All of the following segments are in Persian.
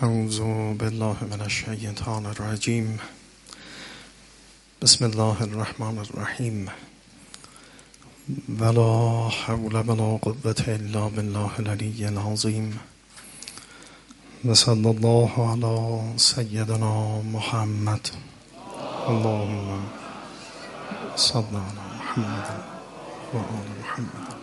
اعوذ بالله من الشیطان الرجیم. بسم الله الرحمن الرحیم. ولا حول ولا قوة الا بالله العلی العظیم. و صلی الله علی سیدنا محمد. اللهم صل علی محمد و آل محمد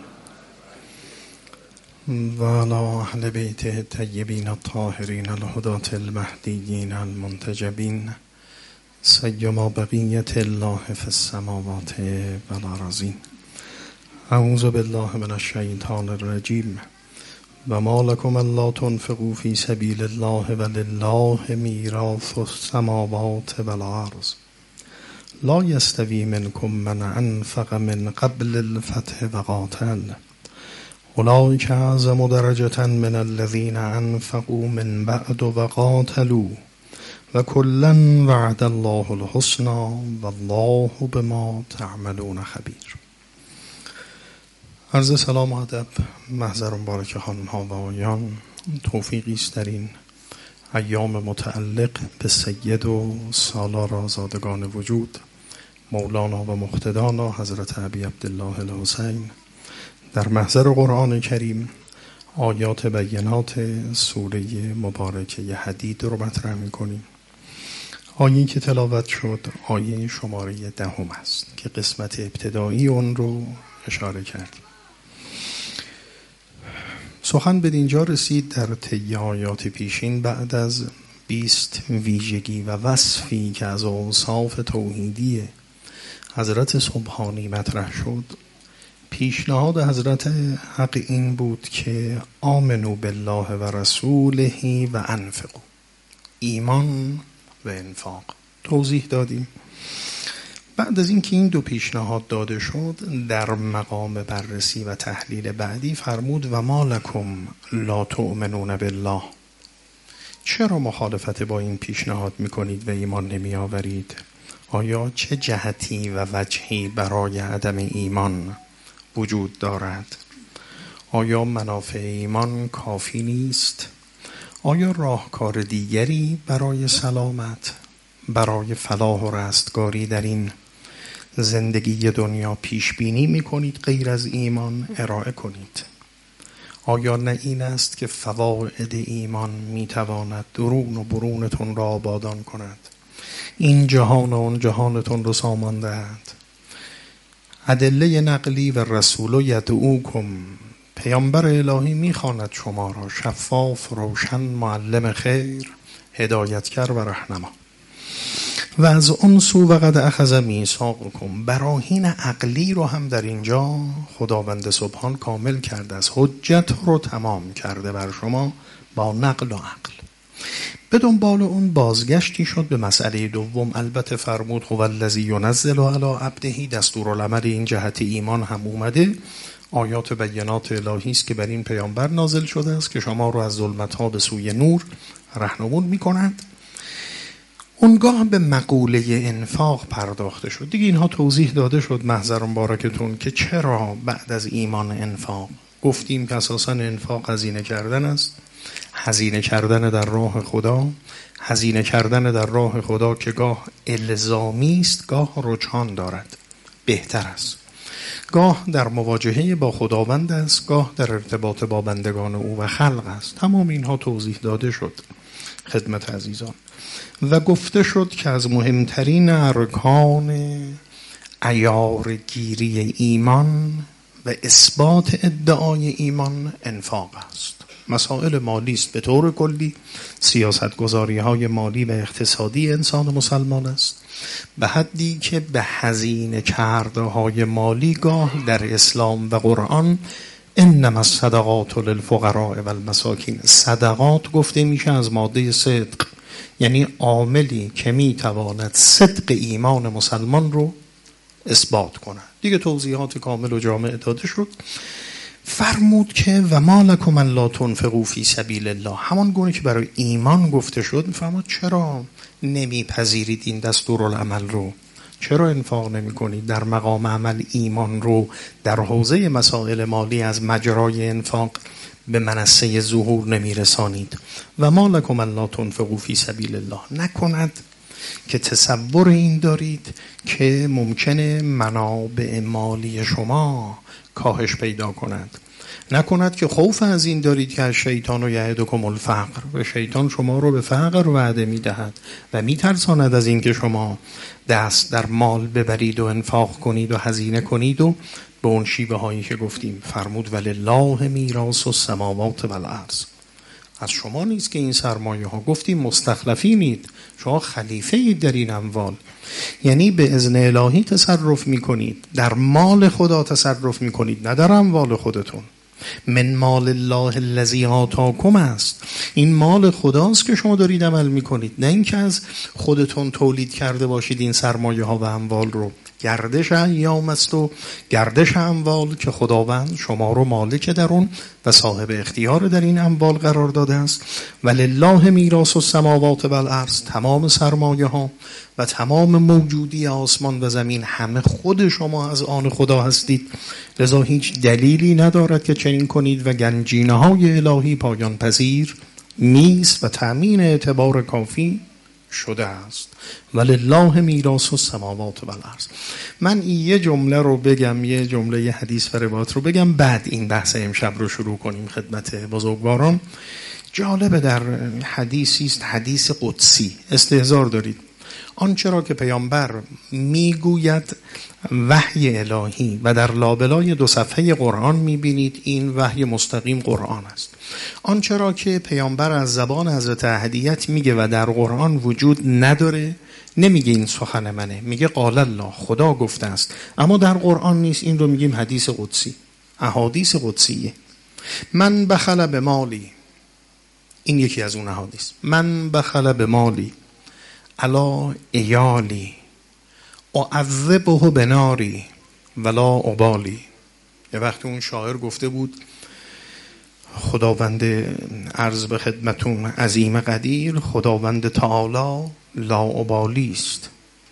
و علی اهل بیت الطیبین الطاهرین الهداة المهدیین المنتجبین سیما بقیة الله فی السماوات و الارضین. اعوذ بالله من الشیطان الرجیم. و ما لکم الا تنفقوا فی سبیل الله ولله میراث السماوات و الارض لا یستوی منکم من انفق من قبل الفتح و قاتل اولئک اعظم درجة من الذین انفقوا من بعد و قاتلوا و کلا وعد الله الحسنى والله بما تعملون خبیر. عرض سلام و ادب محضر مبارک خانم ها و آقایان، توفیقی است در این ایام متعلق به سید و سالار آزادگان وجود مولانا و مقتدانا حضرت ابی عبدالله الحسین در محضر قرآن کریم آیات بینات سوره مبارکه حدید رو مطرح می‌کنیم. آیه‌ای که تلاوت شد آیه شماره 10 است که قسمت ابتدایی اون رو اشاره کردیم. سخن به اینجا رسید در طی آیات پیشین بعد از 20 ویژگی و وصفی که از اوصاف توحیدی حضرت سبحانی مطرح شد، پیشنهاد حضرت حق این بود که آمنو بالله و رسوله و انفقوا، ایمان و انفاق توضیح دادیم. بعد از اینکه این دو پیشنهاد داده شد، در مقام بررسی و تحلیل بعدی فرمود و ما لکم لا تؤمنون بالله، چرا مخالفت با این پیشنهاد میکنید و ایمان نمی آورید؟ آیا چه جهتی و وجهی برای عدم ایمان وجود دارد؟ آیا منافع ایمان کافی نیست؟ آیا راهکار دیگری برای سلامت، برای فلاح و رستگاری در این زندگی دنیا پیش بینی می کنید غیر از ایمان ارائه کنید؟ آیا نه این است که فواید ایمان می تواند درون و برونتون را آبادان کند، این جهان و اون جهانتون رو سامان دهد؟ ادله نقلی و رسول یدعوکم، پیامبر الهی میخواند شما را، شفاف، روشن، معلم خیر، هدایتگر و رهنما. و از اون سو و قد اخذ میثاقکم، براهین عقلی رو هم در اینجا خداوند سبحان کامل کرده است، حجت رو تمام کرده بر شما با نقل و عقل. به دنبال اون بازگشتی شد به مسئله دوم. البته فرمود هو الذی ینزل علی عبده، دستورالعمل این جهت ایمان هم اومده. آیات بینات الهی است که بر این پیامبر نازل شده است که شما رو از ظلمت‌ها به سوی نور راهنمون می‌کنند. اونگاه به مقوله انفاق پرداخته شد. دیگه اینها توضیح داده شد محضر مبارکتون که چرا بعد از ایمان انفاق. گفتیم که اساساً انفاق هزینه کردن است، هزینه کردن در راه خدا، هزینه کردن در راه خدا که گاه الزامی است، گاه رجحان دارد، بهتر است. گاه در مواجهه با خداوند است، گاه در ارتباط با بندگان او و خلق است. تمام اینها توضیح داده شد خدمت عزیزان و گفته شد که از مهمترین ارکان عیارگیری ایمان و اثبات ادعای ایمان انفاق است. مسائل مالی است به طور کلی، سیاستگذاری های مالی و اقتصادی انسان مسلمان است، به حدی که به هزینه کرده های مالی گاه در اسلام و قرآن انما الصدقات للفقراء و المساکین، صدقات گفته میشه از ماده صدق، یعنی عاملی که میتواند صدق ایمان مسلمان رو اثبات کنه. دیگه توضیحات کامل و جامع داده شد. فرمود که و ما لکم الا تنفقوا فی سبیل الله، همان گونه که برای ایمان گفته شد. فرمود چرا نمیپذیرید این دستورالعمل رو؟ چرا انفاق نمی کنید؟ در مقام عمل ایمان رو در حوزه مسائل مالی از مجرای انفاق به منصه ظهور نمی رسانید. و ما لکم الا تنفقوا فی سبیل الله. نکند که تصور این دارید که ممکنه منابع مالی شما کاهش پیدا کند. نکند که خوف از این دارید که از شیطان و یعدکم الفقر، و شیطان شما رو به فقر وعده میدهد و میترساند از این که شما دست در مال ببرید و انفاق کنید و هزینه کنید و به اون شیوه هایی که گفتیم. فرمود ولله میراث السماوات والارض. از شما نیست که این سرمایه ها، گفتیم مستخلفینید، شما خلیفه اید در این اموال، یعنی به اذن الهی تصرف میکنید، در مال خدا تصرف میکنید، نه در اموال خودتون. من مال الله الذی آتاکم است، این مال خداست که شما دارید عمل میکنید، نه اینکه از خودتون تولید کرده باشید این سرمایه ها و اموال رو. گردش ایام است و گردش اموال که خداوند شما رو مالک در اون و صاحب اختیار در این اموال قرار داده است. ولله میراث السماوات والارض، تمام سرمایه ها و تمام موجودی آسمان و زمین همه خود شما از آن خدا هستید، لذا هیچ دلیلی ندارد که چنین کنید و گنجینه های الهی پایان پذیر نیست و تأمین اعتبار کافی شده است. ولله میراث السماوات والارض. من یه جمله رو بگم، یه جمله حدیث و روایت رو بگم، بعد این بحث امشب رو شروع کنیم خدمت بزرگواران. جالبه، در حدیثی است، حدیث قدسی، استحضار دارید. آنچه را که پیامبر میگوید وحی الهی و در لابلای 2 صفحه قرآن میبینید این وحی مستقیم قرآن است. آنچه را که پیامبر از زبان حضرت احدیت میگه و در قرآن وجود نداره، نمیگه این سخن منه، میگه قال الله، خدا گفته است، اما در قرآن نیست، این رو میگیم حدیث قدسی، احادیث قدسیه. من بخل به مالی، این یکی از اون احادیث. من بخل به مالی علی ایالی اعذبه بناری ولا ابالی. یه وقتی اون شاعر گفته بود خداوند عرض به خدمتون عظیم قدیر، خداوند تعالی لا ابالی است،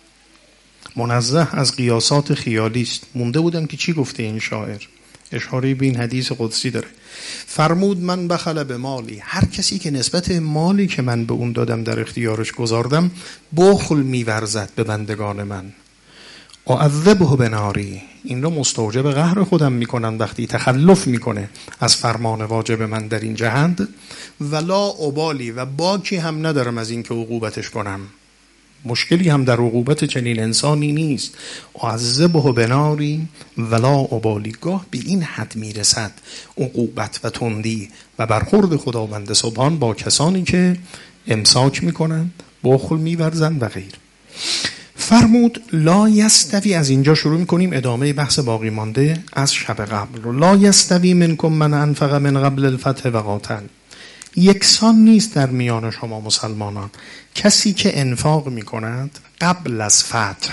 منزه از قیاسات خیالی است. مونده بودم که چی گفته این شاعر، اشاره به این حدیث قدسی داره. فرمود من بخل به مالی، هر کسی که نسبت مالی که من به اون دادم در اختیارش گذاردم بخل میورزد به بندگان من، اعذبه بناری، این رو مستوجب قهر خودم میکنن وقتی تخلف میکنه از فرمان واجب من در این جهند. ولا ابالی، و باکی هم ندارم از این که عقوبتش کنم، مشکلی هم در عقوبت چنین انسانی نیست. اعذبه بناری ولا ابالی. گاه به این حد میرسد عقوبت و تندی و برخورد خداوند سبحان با کسانی که امساک میکنن، بخل میورزن و غیر. فرمود لا یستوی، از اینجا شروع میکنیم ادامه بحث باقی مانده از شب قبل. لا یستوی منکم من انفق من قبل الفتح و قاتل، یکسان نیست در میان شما مسلمانان کسی که انفاق میکند قبل از فتح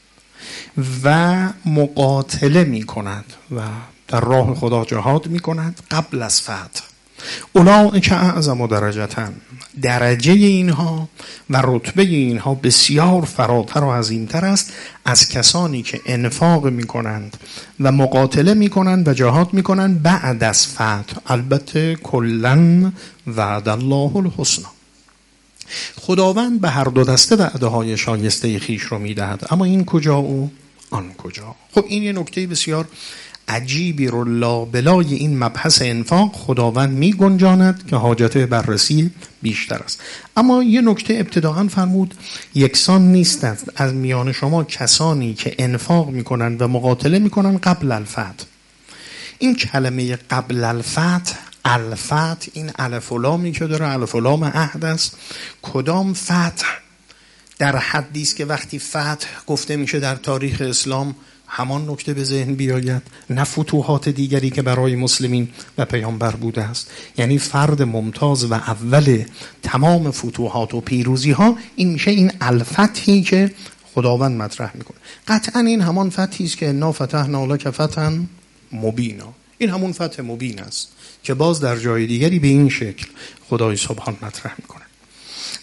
و مقاتله میکند و در راه خدا جهاد میکند قبل از فتح. اولئک اعظم درجة، درجه اینها و رتبه اینها بسیار فراتر و عظیمتر است از کسانی که انفاق میکنند و مقاتله میکنند و جهاد میکنند بعد از فتح. البته کلاً وعد الله الحسنی، خداوند به هر دو دسته وعده های شایسته خیش رو میدهد، اما این کجا و آن کجا. خب این یه نکته بسیار عجیبی رو لابلای این مبحث انفاق خداوند می گنجاند که حاجت بررسی بیشتر است. اما یه نکته ابتداءً فرمود یکسان نیستند از میان شما کسانی که انفاق میکنند و مقاتله میکنند قبل الفتح. این کلمه قبل الفتح، الفتح، این الف و لامی که داره الف و لام عهد است. کدام فتح؟ در حدی است که وقتی فتح گفته میشه در تاریخ اسلام همان نکته به ذهن بیاید، نه فتوحات دیگری که برای مسلمین و پیامبر بوده است. یعنی فرد ممتاز و اول تمام فتوحات و پیروزی ها این میشه این الفتحی که خداوند مطرح میکنه. قطعا این همان فتحی است که انا فتحنا لک فتحا مبینا، این همون فتح مبین است که باز در جای دیگری به این شکل خدای سبحان مطرح میکنه.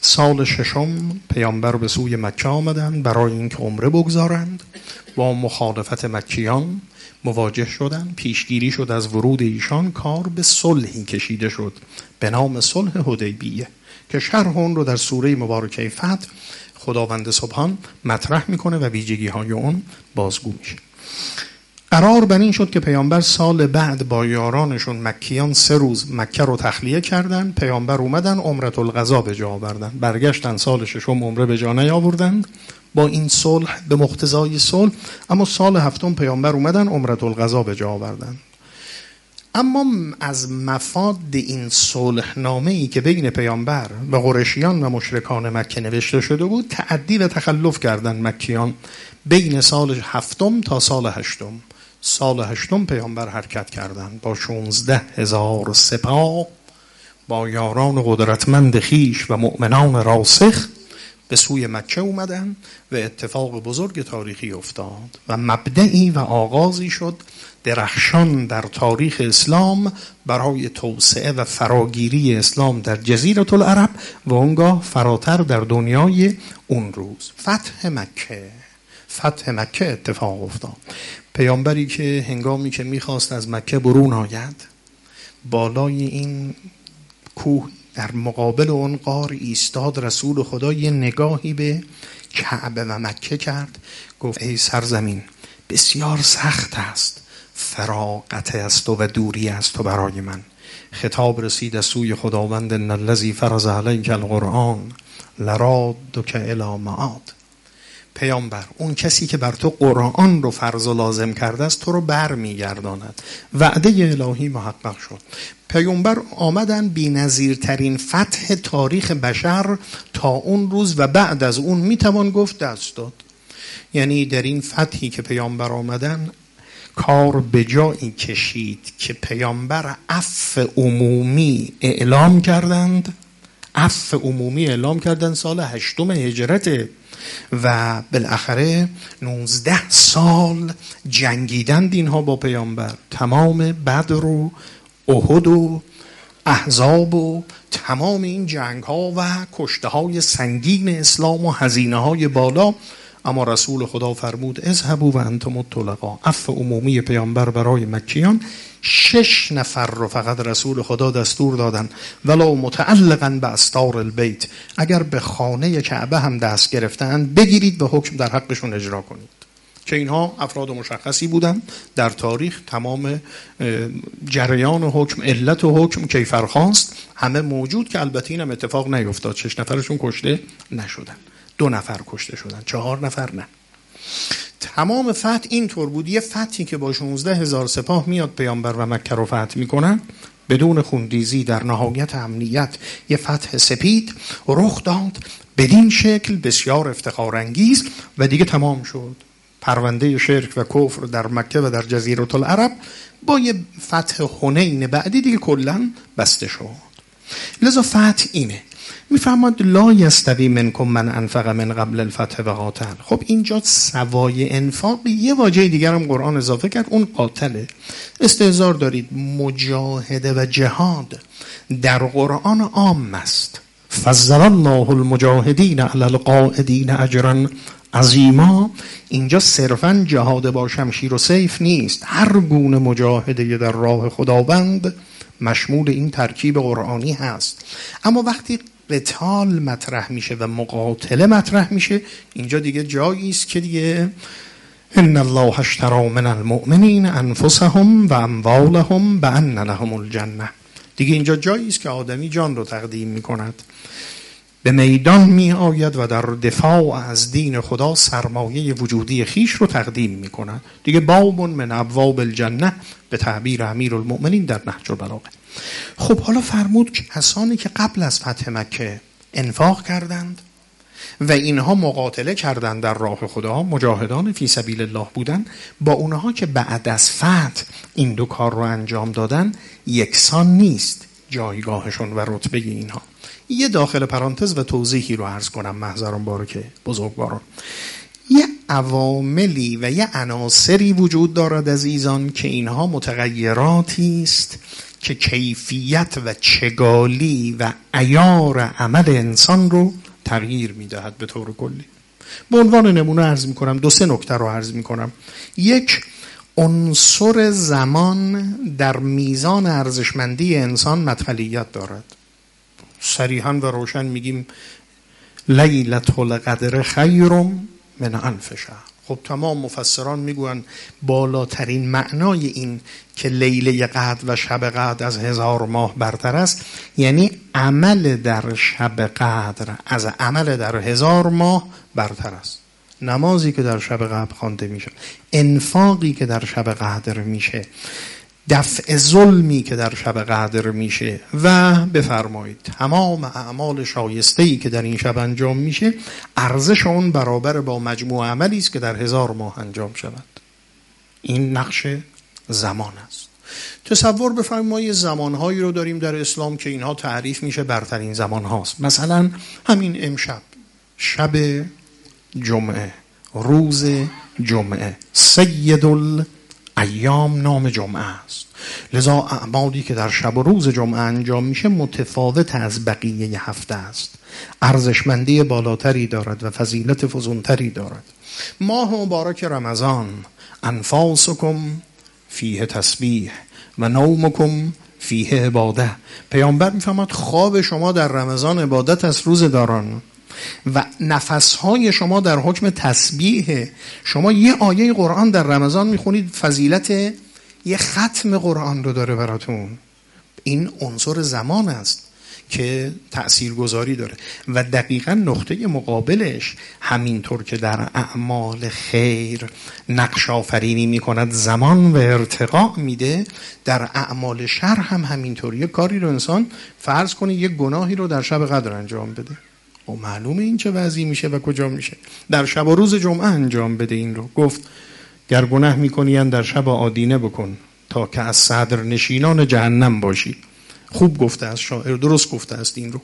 سال ششم پیامبر به سوی مکه آمدند برای اینکه عمره بگذارند. با مخالفت مکیان مواجه شدند. پیشگیری شد از ورود ایشان. کار به صلحی کشیده شد به نام صلح حدیبیه که شرح اون رو در سوره مبارکه فتح خداوند سبحان مطرح میکنه و ویژگی های اون بازگو میشه. قرار بر این شد که پیامبر سال بعد با یارانشون مکیان 3 روز مکه رو تخلیه کردن. پیامبر اومدن عمره القضا به جا آوردن. برگشتن سال ششم عمره به جا نیاوردند با این صلح به مقتضای صلح. اما سال هفتم پیامبر اومدن عمره القضا به جا آوردن. اما از مفاد این صلح نامه‌ای که بین پیامبر و قریشیان و مشرکان مکه نوشته شده بود تعدی و تخلف کردند مکیان بین سال هفتم تا سال هشتم. سال هشتم پیامبر حرکت کردند با 16,000 سپاه با یاران قدرتمند خیش و مؤمنان راسخ به سوی مکه اومدن و اتفاق بزرگ تاریخی افتاد و مبدئی و آغازی شد درخشان در تاریخ اسلام برای توسعه و فراگیری اسلام در جزیره العرب و اونگاه فراتر در دنیای اون روز. فتح مکه اتفاق افتاد. پیامبری که هنگامی که میخواست از مکه برون آید بالای این کوه در مقابل اون غار ایستاد. رسول خدا یه نگاهی به کعبه و مکه کرد. گفت ای سرزمین بسیار سخت است، فراغت است و دوری است و برای من. خطاب رسید از سوی خداوند ان الذی فرض علیک القرآن لرادک الی معاد. پیامبر اون کسی که بر تو قرآن رو فرض و لازم کرده است تو رو برمیگرداند. وعده الهی محقق شد. پیامبر آمدن بی‌نظیرترین فتح تاریخ بشر تا اون روز و بعد از اون میتوان گفت دست داد. یعنی در این فتحی که پیامبر آمدن کار به جایی کشید که پیامبر عفو عمومی اعلام کردند. عفو عمومی اعلام کردند سال 8 هجرت و بالاخره 19 سال جنگیدند اینها با پیامبر. تمام بدر و احد و احزاب و تمام این جنگ ها و کشته های سنگین اسلام و هزینه های بالا. اما رسول خدا فرمود اذهبوا و انتم الطلقاء. عفو عمومی پیامبر برای مکیان 6 نفر رو فقط رسول خدا دستور دادن ولو متعلقاً به استار البیت، اگر به خانه کعبه هم دست گرفتن بگیرید و حکم در حقشون اجرا کنید. که اینها افراد مشخصی بودن در تاریخ. تمام جریان حکم، علت و حکم، کیفرخواست همه موجود که البته اینم اتفاق نیفتاد. 6 نفرشون کشته نشدن، 2 نفر کشته شدن، 4 نفر نه. تمام فتح این طور بود. یه فتحی که با 16,000 سپاه میاد پیامبر و مکه رو فتح میکنن بدون خونریزی در نهایت امنیت. یه فتح سپید رخ داد بدین شکل بسیار افتخار انگیز و دیگه تمام شد. پرونده شرک و کفر در مکه و در جزیره العرب با یه فتح حنین بعدی دیگه کلن بسته شد. لذا فتح اینه. میفرماد لا یستوی منکم من انفق من قبل الفتح و قاتل. خب اینجا سوای انفاق یه واژه دیگر هم قرآن اضافه کرد، اون قاتله. استحضار دارید مجاهده و جهاد در قرآن عام است. فضل الله المجاهدین علی القاعدین اجرا عظیما. اینجا صرفا جهاد با شمشیر و سیف نیست، هر گونه مجاهده در راه خداوند مشمول این ترکیب قرآنی هست. اما وقتی قتال مطرح میشه و مقاتله مطرح میشه اینجا دیگه جایی است که دیگه ان الله اشتری من المؤمنین انفسهم و اموالهم بان لهم الجنه. دیگه اینجا جایی است که آدمی جان رو تقدیم میکند، به میدان می آید و در دفاع از دین خدا سرمایه وجودی خیش رو تقدیم می کند. دیگه باب من ابواب الجنه به تعبیر امیرالمؤمنین در نهج البلاغه. خب حالا فرمود که کسانی که قبل از فتح مکه انفاق کردند و اینها مقاتله کردند در راه خدا، مجاهدان فی سبیل الله بودند، با اونها که بعد از فتح این دو کار رو انجام دادن یکسان نیست جایگاهشون و رتبه اینها. یه داخل پرانتز و توضیحی رو عرض کنم محضران بارک بزرگواران. یه عواملی و یه عناصری وجود دارد عزیزان که اینها متغیراتی است که کیفیت و چگالی و عیار عمل انسان رو تغییر میدهد به طور کلی. به عنوان نمونه عرض میکنم 2-3 نکته رو عرض میکنم. یک، عنصر زمان در میزان ارزشمندی انسان مدخلیت دارد. صریحاً و روشن میگیم لیلة القدر خیر من الف شهر. خب تمام مفسران میگوین بالاترین معنای این که لیله قدر و شب قدر از 1000 ماه برتر است، یعنی عمل در شب قدر از عمل در 1000 ماه برتر است. نمازی که در شب قدر خوانده میشه، انفاقی که در شب قدر میشه، دفع ظلمی که در شب قدر میشه و بفرمایید تمام اعمال شایسته‌ای که در این شب انجام میشه، ارزش اون برابر با مجموع عملی است که در 1000 ماه انجام شود. این نقش زمان است. تصور بفرمایید ما یه زمانهایی رو داریم در اسلام که اینها تعریف میشه برترین زمان هاست. مثلا همین امشب، شب جمعه، روز جمعه، سید ایام نام جمعه است. لذا اعمالی که در شب و روز جمعه انجام میشه متفاوت از بقیه هفته است، ارزشمندی بالاتری دارد و فضیلت فزونتری دارد. ماه مبارک رمضان، انفاسکم فیه تسبیح و نومکم فیه عباده. پیامبر میفرماد خواب شما در رمضان عبادت است روزداران و نفسهای شما در حکم تسبیح. شما یه آیه قرآن در رمضان میخونید، فضیلت یه ختم قرآن رو داره براتون. این عنصر زمان است که تأثیرگذاری داره. و دقیقا نقطه مقابلش همینطور که در اعمال خیر نقش آفرینی میکند، زمان و ارتقاء میده، در اعمال شر هم همینطور. یه کاری رو انسان فرض کنه یه گناهی رو در شب قدر انجام بده، و معلومه این چه وضعی میشه و کجا میشه. در شب و روز جمعه انجام بده. این رو گفت گر گناه میکنی در شب آدینه بکن تا که از صدر نشینان جهنم باشی. خوب گفته است شاعر، درست گفته است این رو.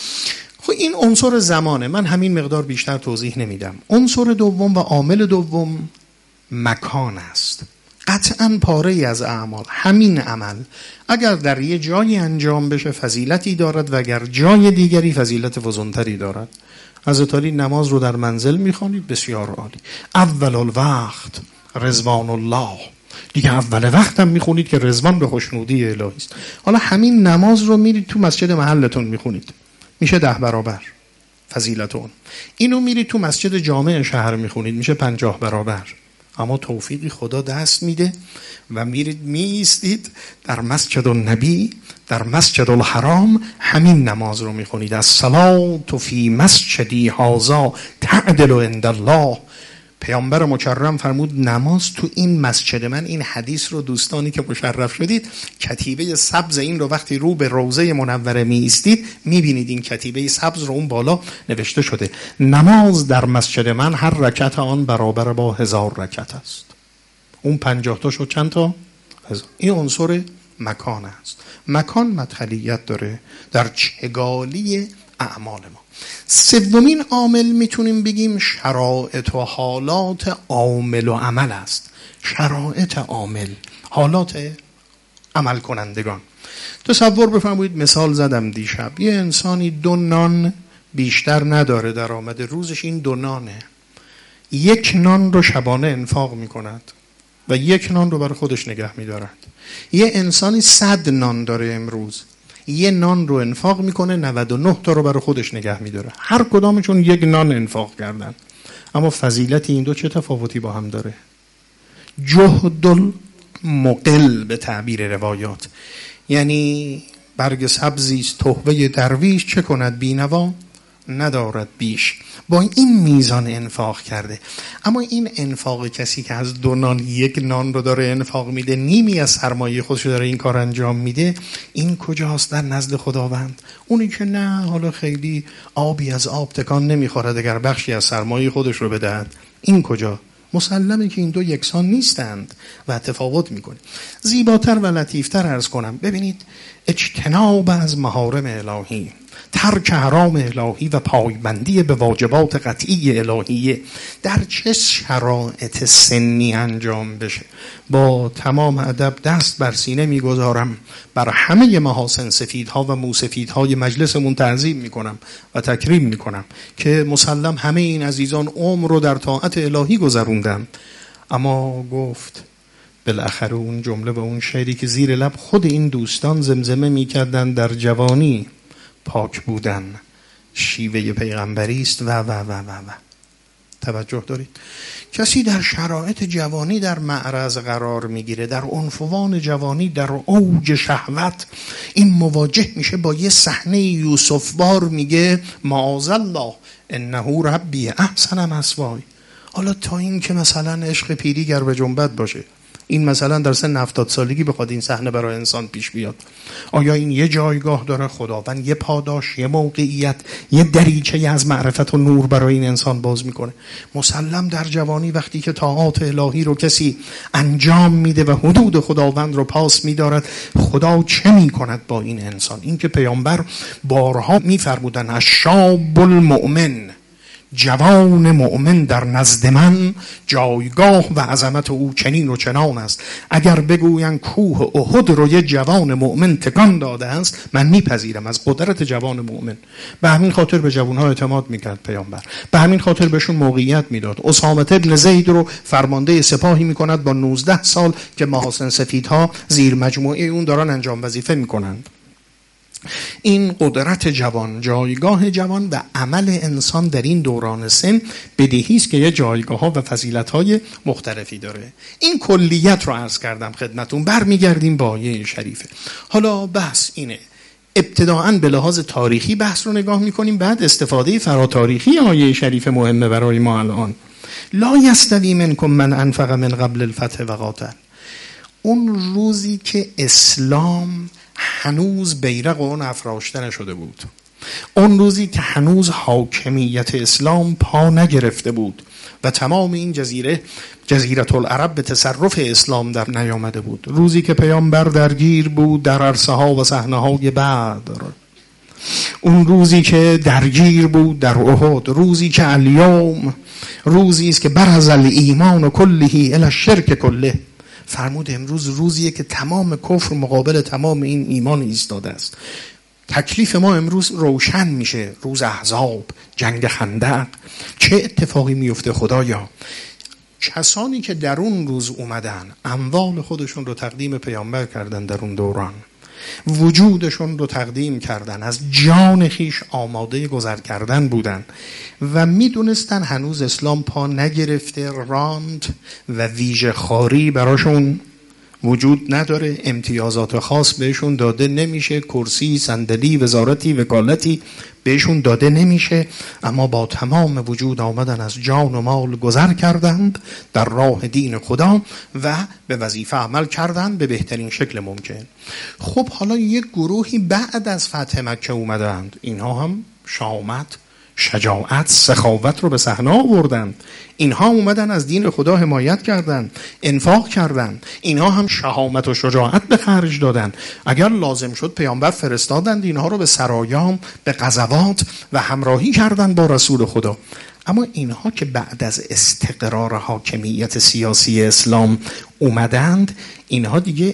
خب این عنصر زمانه، من همین مقدار بیشتر توضیح نمیدم. عنصر دوم و عامل دوم مکان است. قطعاً پاره ای از اعمال، همین عمل اگر در یه جایی انجام بشه فضیلتی دارد و اگر جای دیگری فضیلت فزونتری دارد. حضرت علی نماز رو در منزل میخوانید، بسیار عالی. اول الوقت رضوان الله، دیگه اول وقت هم میخونید که رضوان به خوشنودی الهی است. حالا همین نماز رو میرید تو مسجد محلتون میخونید، میشه 10 برابر فضیلت اون. اینو میرید تو مسجد جامع شهر میخونید، میشه 50 برابر. اما توفیقی خدا دست میده و میرید میایستید در مسجد النبی، در مسجد الحرام، همین نماز رو میخونید. الصلاة فی مسجدی هذا تعدل عند الله. پیامبر مکرم فرمود نماز تو این مسجد من، این حدیث رو دوستانی که مشرف شدید، کتیبه سبز این رو وقتی رو به روضه منوره می ایستید میبینید این کتیبه سبز رو اون بالا نوشته شده نماز در مسجد من هر رکعت آن برابر با 1000 رکعت است. اون 50 تا شد چند تا؟ 1000. این عنصر مکان است. مکان مدخلیت داره در چگالی اعمال ما. سومین عامل میتونیم بگیم شرایط و حالات عامل و عمل است. شرایط عامل، حالات عمل کنندگان. تصور بفرمایید، مثال زدم دیشب، یه انسانی 2 نان بیشتر نداره، درآمد روزش این 2 نانه. 1 نان رو شبانه انفاق میکند و 1 نان رو برای خودش نگه میدارد. یه انسانی 100 نان داره امروز، 1 نان رو انفاق میکنه، 99 تا رو برای خودش نگه میداره. هر کدامشون 1 نان انفاق کردن، اما فضیلت این دو چه تفاوتی با هم داره؟ جهد المقل به تعبیر روایات، یعنی برگ سبزی است تحوه درویش، چه کند بینوا ندارد بیش. با این میزان انفاق کرده. اما این انفاق کسی که از 2 نان 1 نان رو داره انفاق میده، نیمی از سرمایه خودش داره این کار انجام میده، این کجاست در نزد خداوند؟ اونی که نه حالا خیلی آبی از آب تکان نمیخورد اگر بخشی از سرمایه خودش رو بدهد، این کجا؟ مسلمه که این دو یکسان نیستند و تفاوت میکنه. زیباتر و لطیفتر عرض کنم، ببینید اجتناب از محارم الهی، ترک حرام الهی و پایبندی به واجبات قطعی الهیه در چه شرایط سنی انجام بشه. با تمام ادب دست بر سینه میگذارم، بر همه محاسن سفیدها و موسفیدهای مجلسمون تعظیم میکنم و تکریم میکنم که مسلم همه این عزیزان عمر رو در طاعت الهی گذروندن. اما گفت بالاخره اون جمله و اون شعری که زیر لب خود این دوستان زمزمه میکردن در جوانی پاک بودن شیوه پیغمبری است و توجه دارید؟ کسی در شرایط جوانی در معرض قرار میگیره، در عنفوان جوانی، در اوج شهوت، این مواجه میشه با یه صحنه یوسف بار، میگه معاذالله انه ربی احسن مثوای. حالا تا این که مثلا عشق پیری گر به جنبت باشه، این مثلا در سن 70 سالگی بخواد این صحنه برای انسان پیش بیاد، آیا این یه جایگاه داره؟ خداوند یه پاداش، یه موقعیت، یه دریچه از معرفت و نور برای این انسان باز میکنه. مسلم در جوانی وقتی که طاعات الهی رو کسی انجام میده و حدود خداوند رو پاس میدارد، خدا چه میکند با این انسان؟ این که پیامبر بارها میفرمودن الشاب المؤمن، جوان مؤمن در نزد من جایگاه و عظمت او چنین و چنان است، اگر بگوین کوه احد رو یه جوان مؤمن تکان داده است، من میپذیرم از قدرت جوان مؤمن. به همین خاطر به جوانها اعتماد میکرد پیامبر، به همین خاطر بهشون موقعیت میداد. اسامه بن زید رو فرمانده سپاهی میکند با 19 سال که محاسن سفیدها زیر مجموعه اون دارن انجام وظیفه میکنند. این قدرت جوان، جایگاه جوان و عمل انسان در این دوران سن بدیهی است که یه جایگاه ها و فضیلت های مختلفی داره. این کلیت رو عرض کردم خدمتون. برمیگردیم با آیه شریفه. حالا بحث اینه، ابتداءً به لحاظ تاریخی بحث رو نگاه میکنیم، بعد استفاده فراتاریخی آیه شریف مهمه برای ما الان. لا یستوی منکم من انفق من قبل الفتح و قاتل. اون روزی که اسلام هنوز بیرق اون افراشته نشده بود، اون روزی که هنوز حاکمیت اسلام پا نگرفته بود و تمام این جزیره العرب به تصرف اسلام در نیامده بود، روزی که پیامبر درگیر بود در عرصه ها و صحنه های بدر، اون روزی که درگیر بود در احد، روزی که الیوم روزی است که برز الایمان کله الی الشرک کله. فرمود امروز روزیه که تمام کفر مقابل تمام این ایمان ایستاده است. تکلیف ما امروز روشن میشه. روز احزاب، جنگ خندق، چه اتفاقی میفته خدایا؟ کسانی که در اون روز اومدن اموال خودشون رو تقدیم پیامبر کردن، در اون دوران وجودشون رو تقدیم کردن، از جان خیش آماده گذر کردن بودن و میدونستن هنوز اسلام پا نگرفته، راند و ویژه خاری براشون وجود نداره، امتیازات خاص بهشون داده نمیشه، کرسی، صندلی، وزارتی، وکالتی بهشون داده نمیشه، اما با تمام وجود آمدن از جان و مال گذر کردند در راه دین خدا و به وظیفه عمل کردند به بهترین شکل ممکن. خب حالا یک گروهی بعد از فتح مکه اومدند، اینها هم شجاعت، شجاعت، سخاوت رو به صحنه آوردن. اینها اومدن از دین خدا حمایت کردن، انفاق کردن، اینها هم شهامت و شجاعت به خرج دادن. اگر لازم شد پیامبر فرستادند اینها رو به سرایام، به غزوات و همراهی کردن با رسول خدا. اما اینها که بعد از استقرار حاکمیت سیاسی اسلام اومدند، اینها دیگه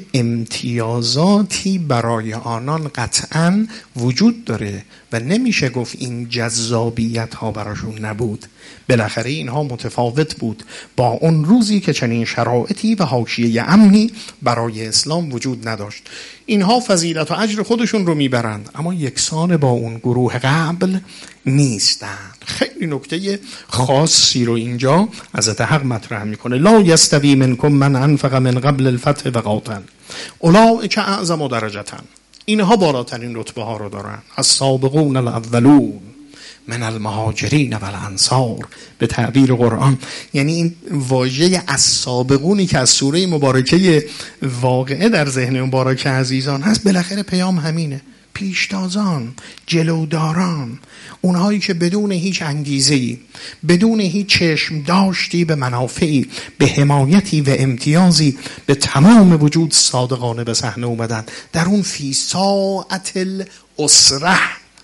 امتیازاتی برای آنان قطعاً وجود داره و نمیشه گفت این جذابیت ها براشون نبود. بالاخره اینها متفاوت بود با اون روزی که چنین شرایطی و حاشیه امنی برای اسلام وجود نداشت. اینها فضیلت و اجر خودشون رو میبرند اما یکسان با اون گروه قبل نیستند. خیلی نکته خاصی رو اینجا حضرت حق مطرح میکنه. لا یستوی منکم من انفق من قبل الفتح و قاتل اولئک اعظم درجة. اینها بالاترین رتبه ها رو دارن. السابقون الاولون من المهاجرین و الانصار. به تعبیر قرآن یعنی این واژه السابقونی که از سوره مبارکه واقعه در ذهن مبارکه عزیزان هست، بالاخره پیام همینه. پیشتازان، جلوداران، اونهایی که بدون هیچ انگیزه‌ای، بدون هیچ چشم داشتی به منافعی، به حمایتی و امتیازی، به تمام وجود صادقانه به صحنه اومدن. در اون فی ساعت الاسره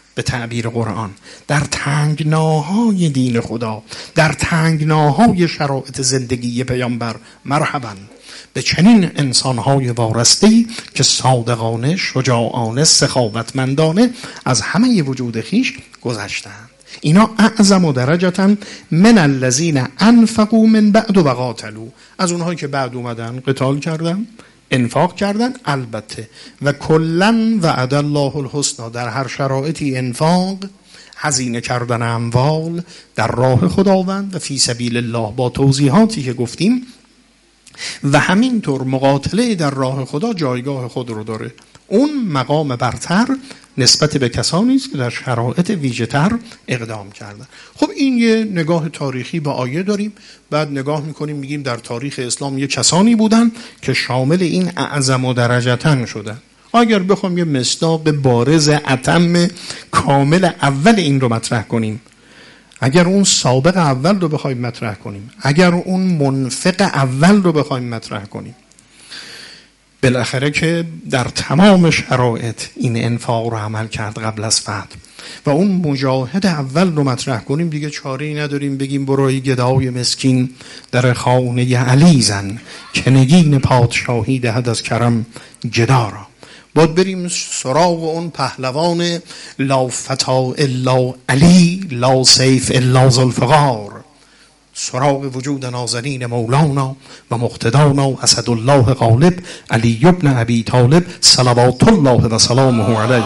به تعبیر قرآن در تنگناهای دین خدا، در تنگناهای شرایط زندگی پیامبر مرحبا به چنین انسانهای وارسته‌ای که صادقانه، شجاعانه، سخاوتمندانه از همه وجود خیش گذشتند. اینا اعظم درجة من الذین انفقوا من بعد و قاتلوا، از اونهایی که بعد اومدن قتال کردن، انفاق کردن. البته و کلا وعد الله الحسنی، در هر شرایطی انفاق، هزینه کردن اموال در راه خداوند و فی سبیل الله با توضیحاتی که گفتیم، و همینطور مقاتله در راه خدا جایگاه خود رو داره. اون مقام برتر نسبت به کسانی است که در شرایط ویژه‌تر اقدام کردن. خب این یه نگاه تاریخی به آیه داریم. بعد نگاه میکنیم میگیم در تاریخ اسلام یه کسانی بودن که شامل این اعظم و درجتن شدن. اگر بخوام یه مصداق بارز اتم کامل اول این رو مطرح کنیم، اگر اون سابق اول رو بخوایم مطرح کنیم، اگر اون منفق اول رو بخوایم مطرح کنیم، بالاخره که در تمام شرایط این انفاق رو عمل کرد قبل از فتح، و اون مجاهد اول رو مطرح کنیم، دیگه چاره‌ای نداریم بگیم برای گدای مسکین در خانه علی زن که نگین پادشاهی دهد از کرم جدا را. باید بریم سراغ اون پهلوان لا فتا الا علی لا سیف الا ذوالفقار، سراغ وجود نازنین مولانا و مقتدانا اسدالله غالب علی ابن ابی طالب صلوات الله و سلامه علیه.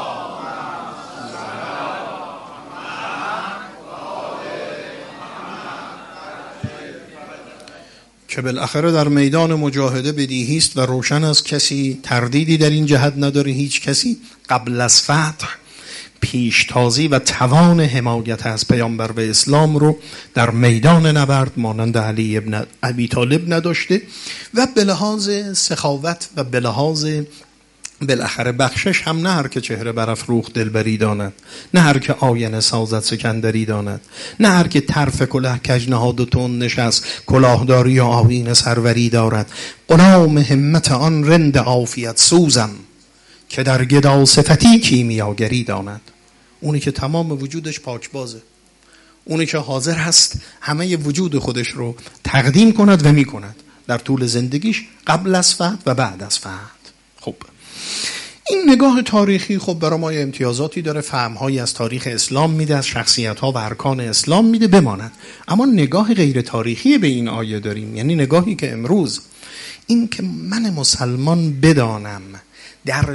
که بالاخره در میدان مجاهده بدیهی است و روشن است، کسی تردیدی در این جهت نداره، هیچ کسی قبل از فتح پیشتازی و توان حمایت از پیامبر و اسلام رو در میدان نبرد مانند علی ابن ابی طالب نداشته، و به لحاظ سخاوت و به لحاظ بالاخره بخشش هم نه هر که چهره برافروخت دلبری داند، نه هر که آینه سازد سکندری داند، نه هر که طرف کلاه کج نهاد و تون نشست کلاهداری و آیین سروری دارد. غلام همت آن رند عافیت سوزم که در گدا صفتی کیمیاگری داند. اونی که تمام وجودش پاکبازه، اونی که حاضر هست همه وجود خودش رو تقدیم کند و می کند در طول زندگیش قبل از فتح و بعد از فتح. خب این نگاه تاریخی خب برای ما امتیازاتی داره، فهمهایی از تاریخ اسلام میده، از شخصیت‌ها و ارکان اسلام میده، بماند. اما نگاه غیر تاریخی به این آیه داریم، یعنی نگاهی که امروز این که من مسلمان بدانم در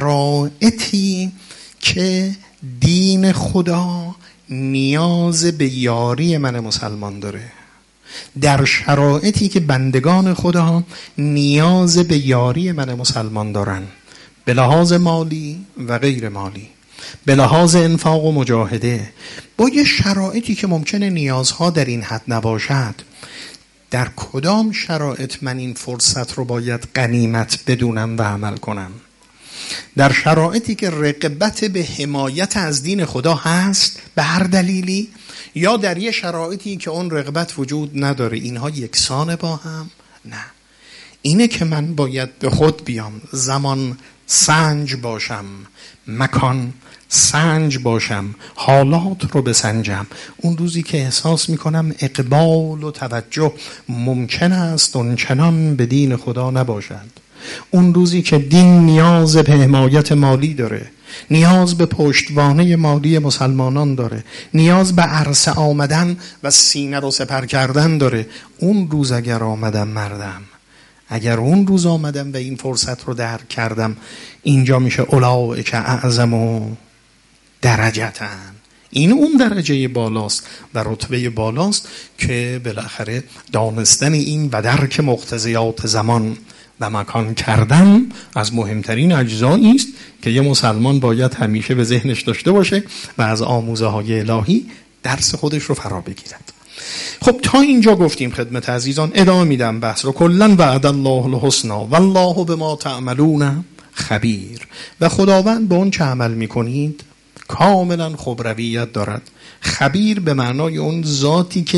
شرایطی که دین خدا نیاز به یاری من مسلمان داره، در شرایطی که بندگان خدا نیاز به یاری من مسلمان دارن، به لحاظ مالی و غیر مالی، به لحاظ انفاق و مجاهده، با یه شرایطی که ممکنه نیازها در این حد نباشد، در کدام شرایط من این فرصت رو باید غنیمت بدونم و عمل کنم؟ در شرایطی که رغبت به حمایت از دین خدا هست به هر دلیلی، یا در یه شرایطی که اون رغبت وجود نداره؟ اینها یکسانه با هم؟ نه. اینه که من باید به خود بیام، زمان سنج باشم، مکان سنج باشم، حالات رو بسنجم. اون روزی که احساس میکنم اقبال و توجه ممکن است اونچنان به دین خدا نباشد، اون روزی که دین نیاز به حمایت مالی داره، نیاز به پشتوانه مالی مسلمانان داره، نیاز به عرصه آمدن و سینه رو سپر کردن داره، اون روز اگر آمدم مردم، اگر اون روز آمدم و این فرصت رو درک کردم، اینجا میشه اولئک اعظم و درجتن. این اون درجه بالاست و رتبه بالاست که بالاخره دانستن این و درک مقتضیات زمان و مکان کردن از مهمترین اجزایی است که یه مسلمان باید همیشه به ذهنش داشته باشه و از آموزه های الهی درس خودش رو فرا بگیرد. خب تا اینجا گفتیم خدمت عزیزان، ادامه میدم بحث رو. کلا وعد الله الحسنی والله بما تعملون خبیر، و خداوند به اون چه عمل میکنید کاملا خبرویت دارد. خبیر به معنای اون ذاتی که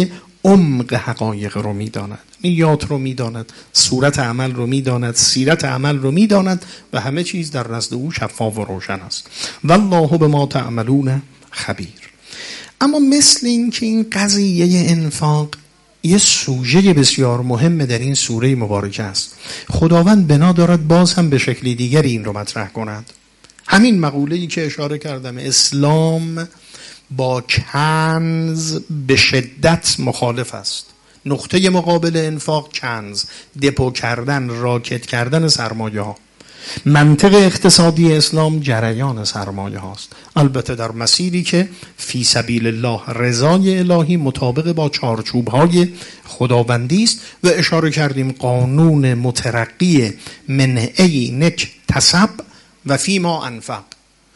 عمق حقایق رو میداند، نیات رو میداند، صورت عمل رو میداند، سیرت عمل رو میداند و همه چیز در نزد او شفاف و روشن است. والله بما تعملون خبیر. اما مثل این که این قضیه انفاق یه سوژه بسیار مهم در این سوره مبارکه است، خداوند بنا دارد باز هم به شکل دیگری این رو مطرح کند. همین مقوله‌ای که اشاره کردم، اسلام با کنز به شدت مخالف است. نقطه مقابل انفاق کنز، دپو کردن، راکت کردن سرمایه ها. منطق اقتصادی اسلام جریان سرمایه هاست، البته در مسیری که فی سبیل الله، رضای الهی مطابق با چارچوب های خداوندی است و اشاره کردیم قانون مترقی من عینک تسب و فی ما انفق.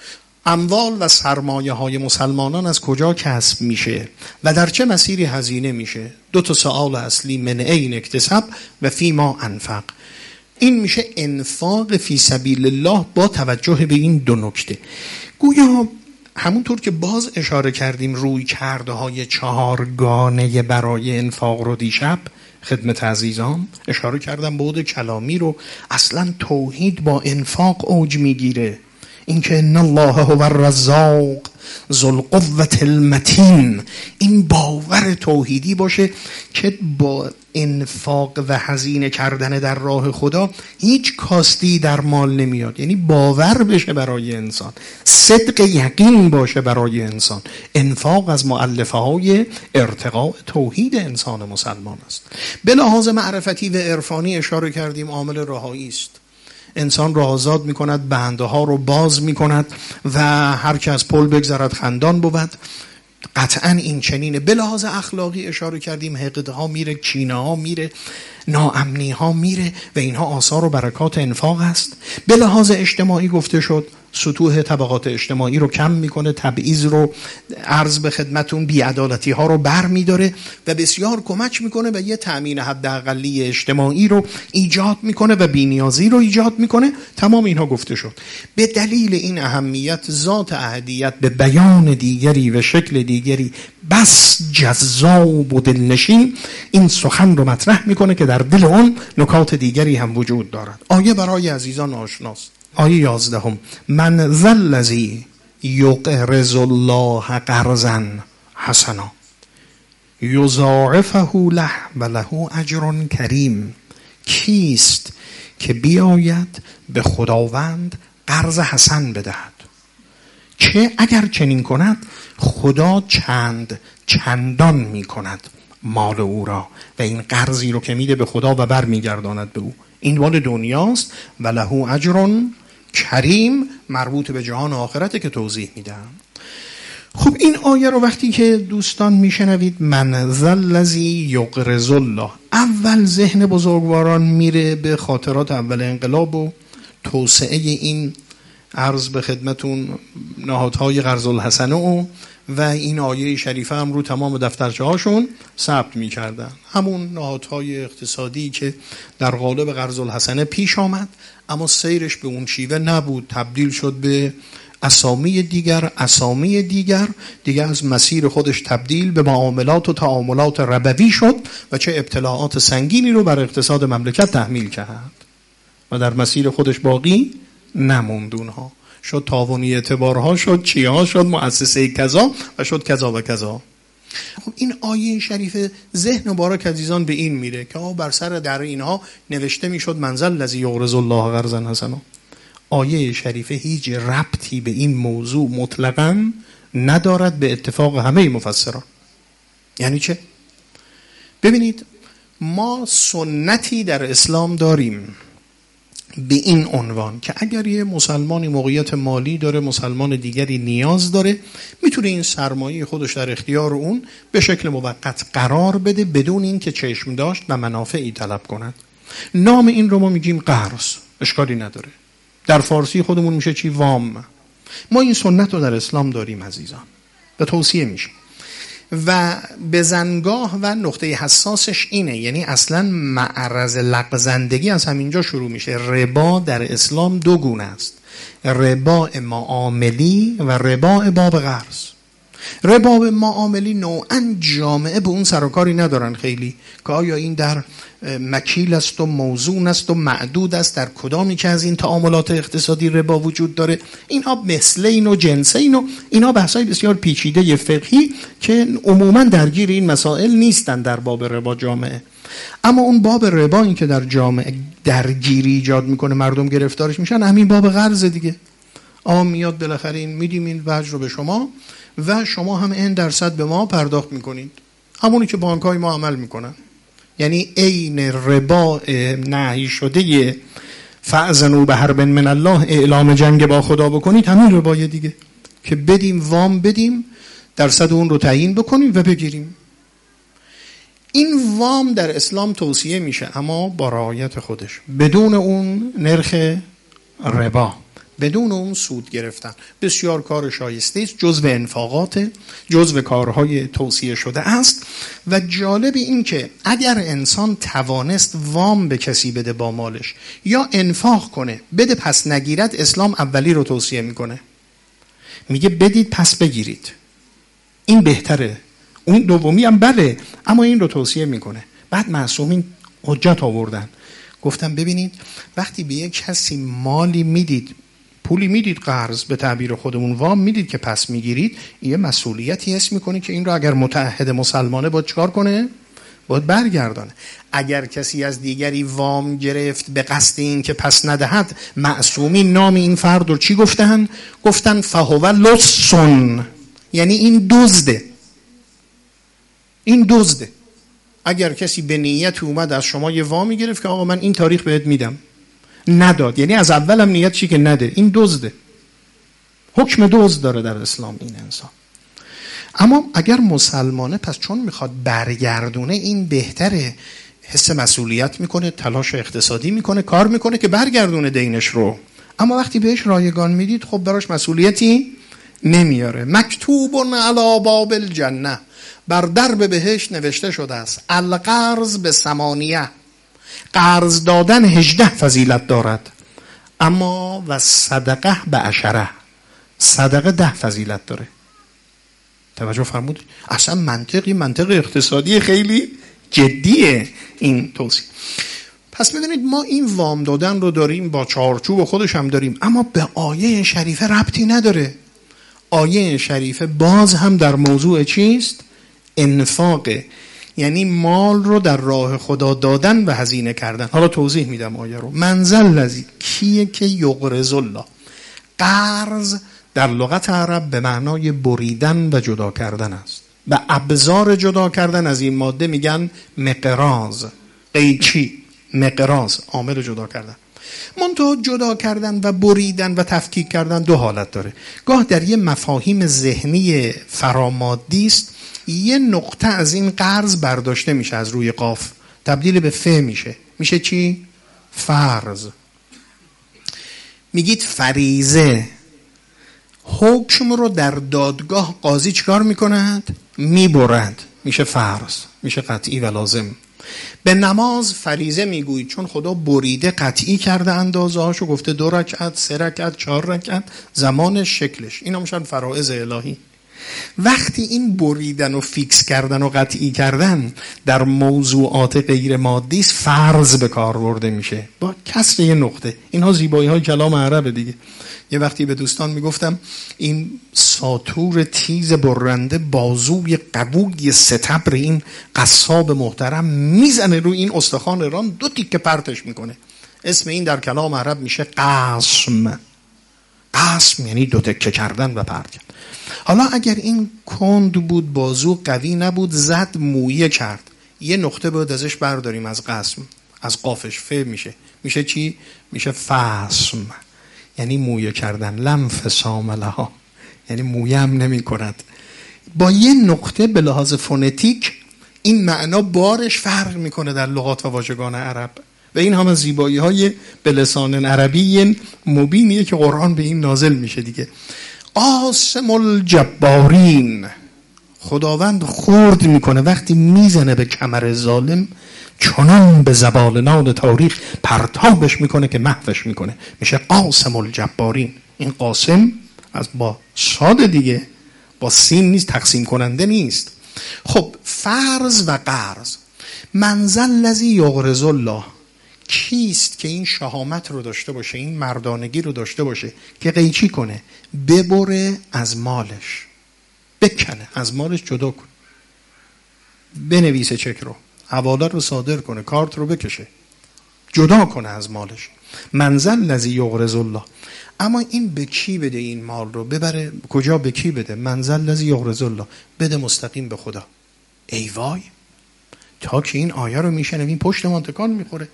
اموال و سرمایه های مسلمانان از کجا کسب میشه و در چه مسیری هزینه میشه؟ دو تا سوال اصلی، من عین اکتساب و فی ما انفق. این میشه انفاق فی سبیل الله با توجه به این دو نکته. گویا همونطور که باز اشاره کردیم روی کرده های چهارگانه برای انفاق رو دیشب خدمت عزیزان اشاره کردم، بعد کلامی رو اصلا توحید با انفاق اوج میگیره. اینکه ان الله هو الرزاق ذو القوة المتین، این باور توحیدی باشه که با انفاق و هزینه کردن در راه خدا هیچ کاستی در مال نمیاد، یعنی باور بشه برای انسان، صدق یقین باشه برای انسان. انفاق از مؤلفه های ارتقاء توحید انسان مسلمان است. به لحاظ معرفتی و عرفانی اشاره کردیم عامل رهایی است. انسان را آزاد می کند، بنده ها رو باز می کند و هر که از پل بگذرد خندان بود. قطعا این چنینه. به لحاظ اخلاقی اشاره کردیم حقد ها میره، کینه ها میره، ناامنی ها میره و اینها آثار و برکات انفاق است. به لحاظ اجتماعی گفته شد سطوح طبقات اجتماعی رو کم میکنه، تبعیض رو، عرض به خدمتون بی‌عدالتی ها رو بر میداره و بسیار کمک میکنه و یه تأمین حداقلی اجتماعی رو ایجاد میکنه و بی‌نیازی رو ایجاد میکنه. تمام اینها گفته شد. به دلیل این اهمیت ذات احدیت به بیان دیگری و شکل دیگری بس جذاب و دلنشین این سخن رو مطرح میکنه که در دل اون نکات دیگری هم وجود دارد. آیه برای عزیزان آشناست. آیه 11 من ذا الذی یقرض الله قرضا حسنا یضاعفه له و له اجر کریم. کیست که بیاید به خداوند قرض حسن بدهد که اگر چنین کند خدا چندان می کند مال او را و این قرضی رو که میده به خدا و بر میگرداند به او. این مال دنیاست و له اجر کریم، مربوط به جهان آخرته که توضیح میدم. خب این آیه رو وقتی که دوستان میشنوید من ذا الذی یقرض الله، اول ذهن بزرگواران میره به خاطرات اول انقلاب و توسعه این عرض به خدمتون نهادهای قرض الحسنه و این آیه شریفه هم رو تمام دفترچه هاشون ثبت می‌کردن. همون نهادهای اقتصادی که در قالب قرض الحسنه پیش آمد اما سیرش به اون شیوه نبود، تبدیل شد به اسامی دیگر دیگر از مسیر خودش تبدیل به معاملات و تعاملات ربوی شد و چه ابتلاعات سنگینی رو بر اقتصاد مملکت تحمیل کرد و در مسیر خودش باقی نموند. اونها شد تاوانی اعتبارها، شد چیها، شد مؤسسه کذا و شد کذا و کذا. خب این آیه شریف ذهن مبارک عزیزان به این میره که بر سر در اینها نوشته میشد من ذا الذی یقرض الله قرضا حسنا. آیه شریفه هیچ ربطی به این موضوع مطلقاً ندارد به اتفاق همه مفسران. یعنی چه؟ ببینید ما سنتی در اسلام داریم به این عنوان که اگر یه مسلمانی موقعیت مالی داره، مسلمان دیگری نیاز داره، میتونه این سرمایه خودش در اختیار اون به شکل موقت قرار بده بدون این که چشم داشت و منافعی طلب کند. نام این رو ما میگیم قرض، اشکالی نداره. در فارسی خودمون میشه چی؟ وام. ما این سنت رو در اسلام داریم عزیزان و توصیه میشه و بزنگاه و نقطه حساسش اینه، یعنی اصلا معرض لغزندگی از همینجا شروع میشه. ربا در اسلام دو گونه است، ربا معاملی و ربا باب قرض. رباب معاملی نوعا جامعه به اون سرکاری ندارن خیلی که آیا این در مکیل است و موزون است و معدود است، در کدامی که از این تعاملات اقتصادی ربا وجود داره. اینها مثلین و جنسین و اینها بحثای بسیار پیچیده فقهی که عموما درگیر این مسائل نیستن در باب ربا جامعه. اما اون باب ربا این که در جامعه درگیری ایجاد میکنه، مردم گرفتارش میشن، همین باب قرض دیگه. میاد بالاخره این میدیم این وجه رو به شما و شما هم n% به ما پرداخت میکنید، همونی که بانک‌های ما عمل میکنن. یعنی عین ربا نهی شده فأذنوا بحرب من الله، اعلام جنگ با خدا بکنید، همین ربای دیگه که بدیم وام بدیم، درصد اون رو تعیین بکنیم و بگیریم. این وام در اسلام توصیه میشه اما با رعایت خودش، بدون اون نرخ ربا، بدون اون سود گرفتن. بسیار کار شایسته است، جزو انفاقات، جزو کارهای توصیه شده است. و جالب این که اگر انسان توانست وام به کسی بده با مالش یا انفاق کنه بده پس نگیرد، اسلام اولی رو توصیه میکنه، میگه بدید پس بگیرید، این بهتره. اون دومی هم بله، اما این رو توصیه میکنه. بعد معصومین حجت آوردن، گفتم ببینید وقتی به یک کسی مالی میدید، پولی میدید، قرض به تعبیر خودمون وام میدید که پس میگیرید، یه مسئولیتی حس میکنه که این رو اگر متعهد مسلمانه باید چکار کنه؟ باید برگردانه. اگر کسی از دیگری وام گرفت به قصد این که پس ندهد، معصومین نام این فرد رو چی گفتن؟ گفتن فهو لصن، یعنی این دزده. این دزده. اگر کسی به نیت اومد از شما یه وامی گرفت که آقا من این تاریخ بهت میدم، نداد، یعنی از اول هم نیت چی که نده، این دزده. حکم دزد داره در اسلام این انسان. اما اگر مسلمانه، پس چون میخواد برگردونه، این بهتره، حس مسئولیت میکنه، تلاش اقتصادی میکنه، کار میکنه که برگردونه دینش رو. اما وقتی بهش رایگان میدید، خب براش مسئولیتی نمیاره. مکتوب علی باب الجنه، بر درب بهشت نوشته شده است، القرض به 8، قرض دادن 18 فضیلت دارد، اما و صدقه به 10، صدقه 10 فضیلت داره. توجه فرمودید؟ اصلا منطق اقتصادی خیلی جدیه این توصیه. پس میدونید ما این وام دادن رو داریم، با چارچوب خودش هم داریم، اما به آیه شریفه ربطی نداره. آیه شریفه باز هم در موضوع چیست؟ انفاقه، یعنی مال رو در راه خدا دادن و هزینه کردن. حالا توضیح میدم آیه رو. منزل لذی، کیه که یقرض الله؟ قرض در لغت عرب به معنای بریدن و جدا کردن است. و ابزار جدا کردن از این ماده میگن مقراض. قیچی، مقراض، عامل جدا کردن. منتها جدا کردن و بریدن و تفکیک کردن دو حالت داره. گاه در یه مفاهیم ذهنی فرامادی است، یه نقطه از این قرض برداشته میشه از روی قاف، تبدیل به ف میشه چی؟ فرض. میگید فریضه. حکم رو در دادگاه قاضی چیکار میکند؟ میبرد، میشه فرض، میشه قطعی و لازم. به نماز فریضه میگویید چون خدا بریده، قطعی کرده اندازه هاشو، گفته 2 رکعت، 3 رکعت، 4 رکعت، زمانش، شکلش. اینا میشن فرائض الهی. وقتی این بریدن و فیکس کردن و قطعی کردن در موضوعات غیر مادی است، فرض به کار برده میشه با کسر یه نقطه. اینها زیبایی های کلام عربه دیگه. یه وقتی به دوستان میگفتم این ساطور تیز برنده، بازوی قوی ستبر این قصاب محترم میزنه روی این استخوان ایران، 2 تیکه پرتش میکنه. اسم این در کلام عرب میشه قسم. قسم یعنی 2 تکه کردن و پرت کردن. حالا اگر این کند بود، بازو قوی نبود، زد، مویه کرد، یه نقطه باید ازش برداریم، از قسم، از قافش، ف میشه چی؟ میشه فسم، یعنی مویه کردن. لم فسام لها، یعنی مویه هم نمی کند. با یه نقطه به لحاظ فونتیک این معنا بارش فرق میکنه در لغات و واژگان عرب. و این هم از زیبایی های به لسان عربی مبینیه که قرآن به این نازل میشه دیگه. قاسم الجبارین، خداوند خرد میکنه وقتی میزنه به کمر ظالم، چنان به زبالنان تاریخ پرتابش میکنه که محوش میکنه، میشه قاسم الجبارین. این قاسم از با صاد دیگه، با سین نیست، تقسیم کننده نیست. خب فرض و قرض، من ذا الذی یقرض الله، کیست که این شهامت رو داشته باشه، این مردانگی رو داشته باشه که قیچی کنه، ببره از مالش، بکنه از مالش، جدا کنه، بنویسه چک رو، حواله رو صادر کنه، کارت رو بکشه، جدا کنه از مالش. من ذا الذی یقرض الله. اما این به کی بده این مال رو؟ ببره کجا؟ به کی بده؟ من ذا الذی یقرض الله، بده مستقیم به خدا. ای وای، تا که این آیه رو میشنویم پشت ما تکان میخوره.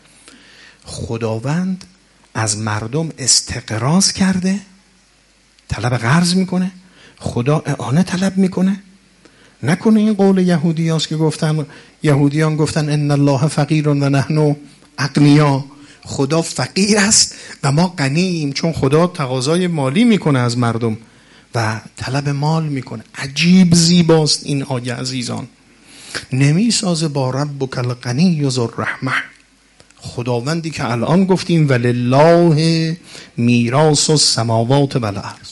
خداوند از مردم استقراض کرده، طلب قرض میکنه، خدا اعانه طلب میکنه. نکنه این قول یهودیاست که گفتن، یهودیان گفتن ان الله فقیر و نحن اغنیا، خدا فقیر است و ما غنییم، چون خدا تقاضای مالی میکنه از مردم و طلب مال میکنه. عجیب زیباست این آیه عزیزان. نمیسازه با ربک الغنی ذو الرحمه، خداوندی که الان گفتیم ولله میراث السماوات والارض،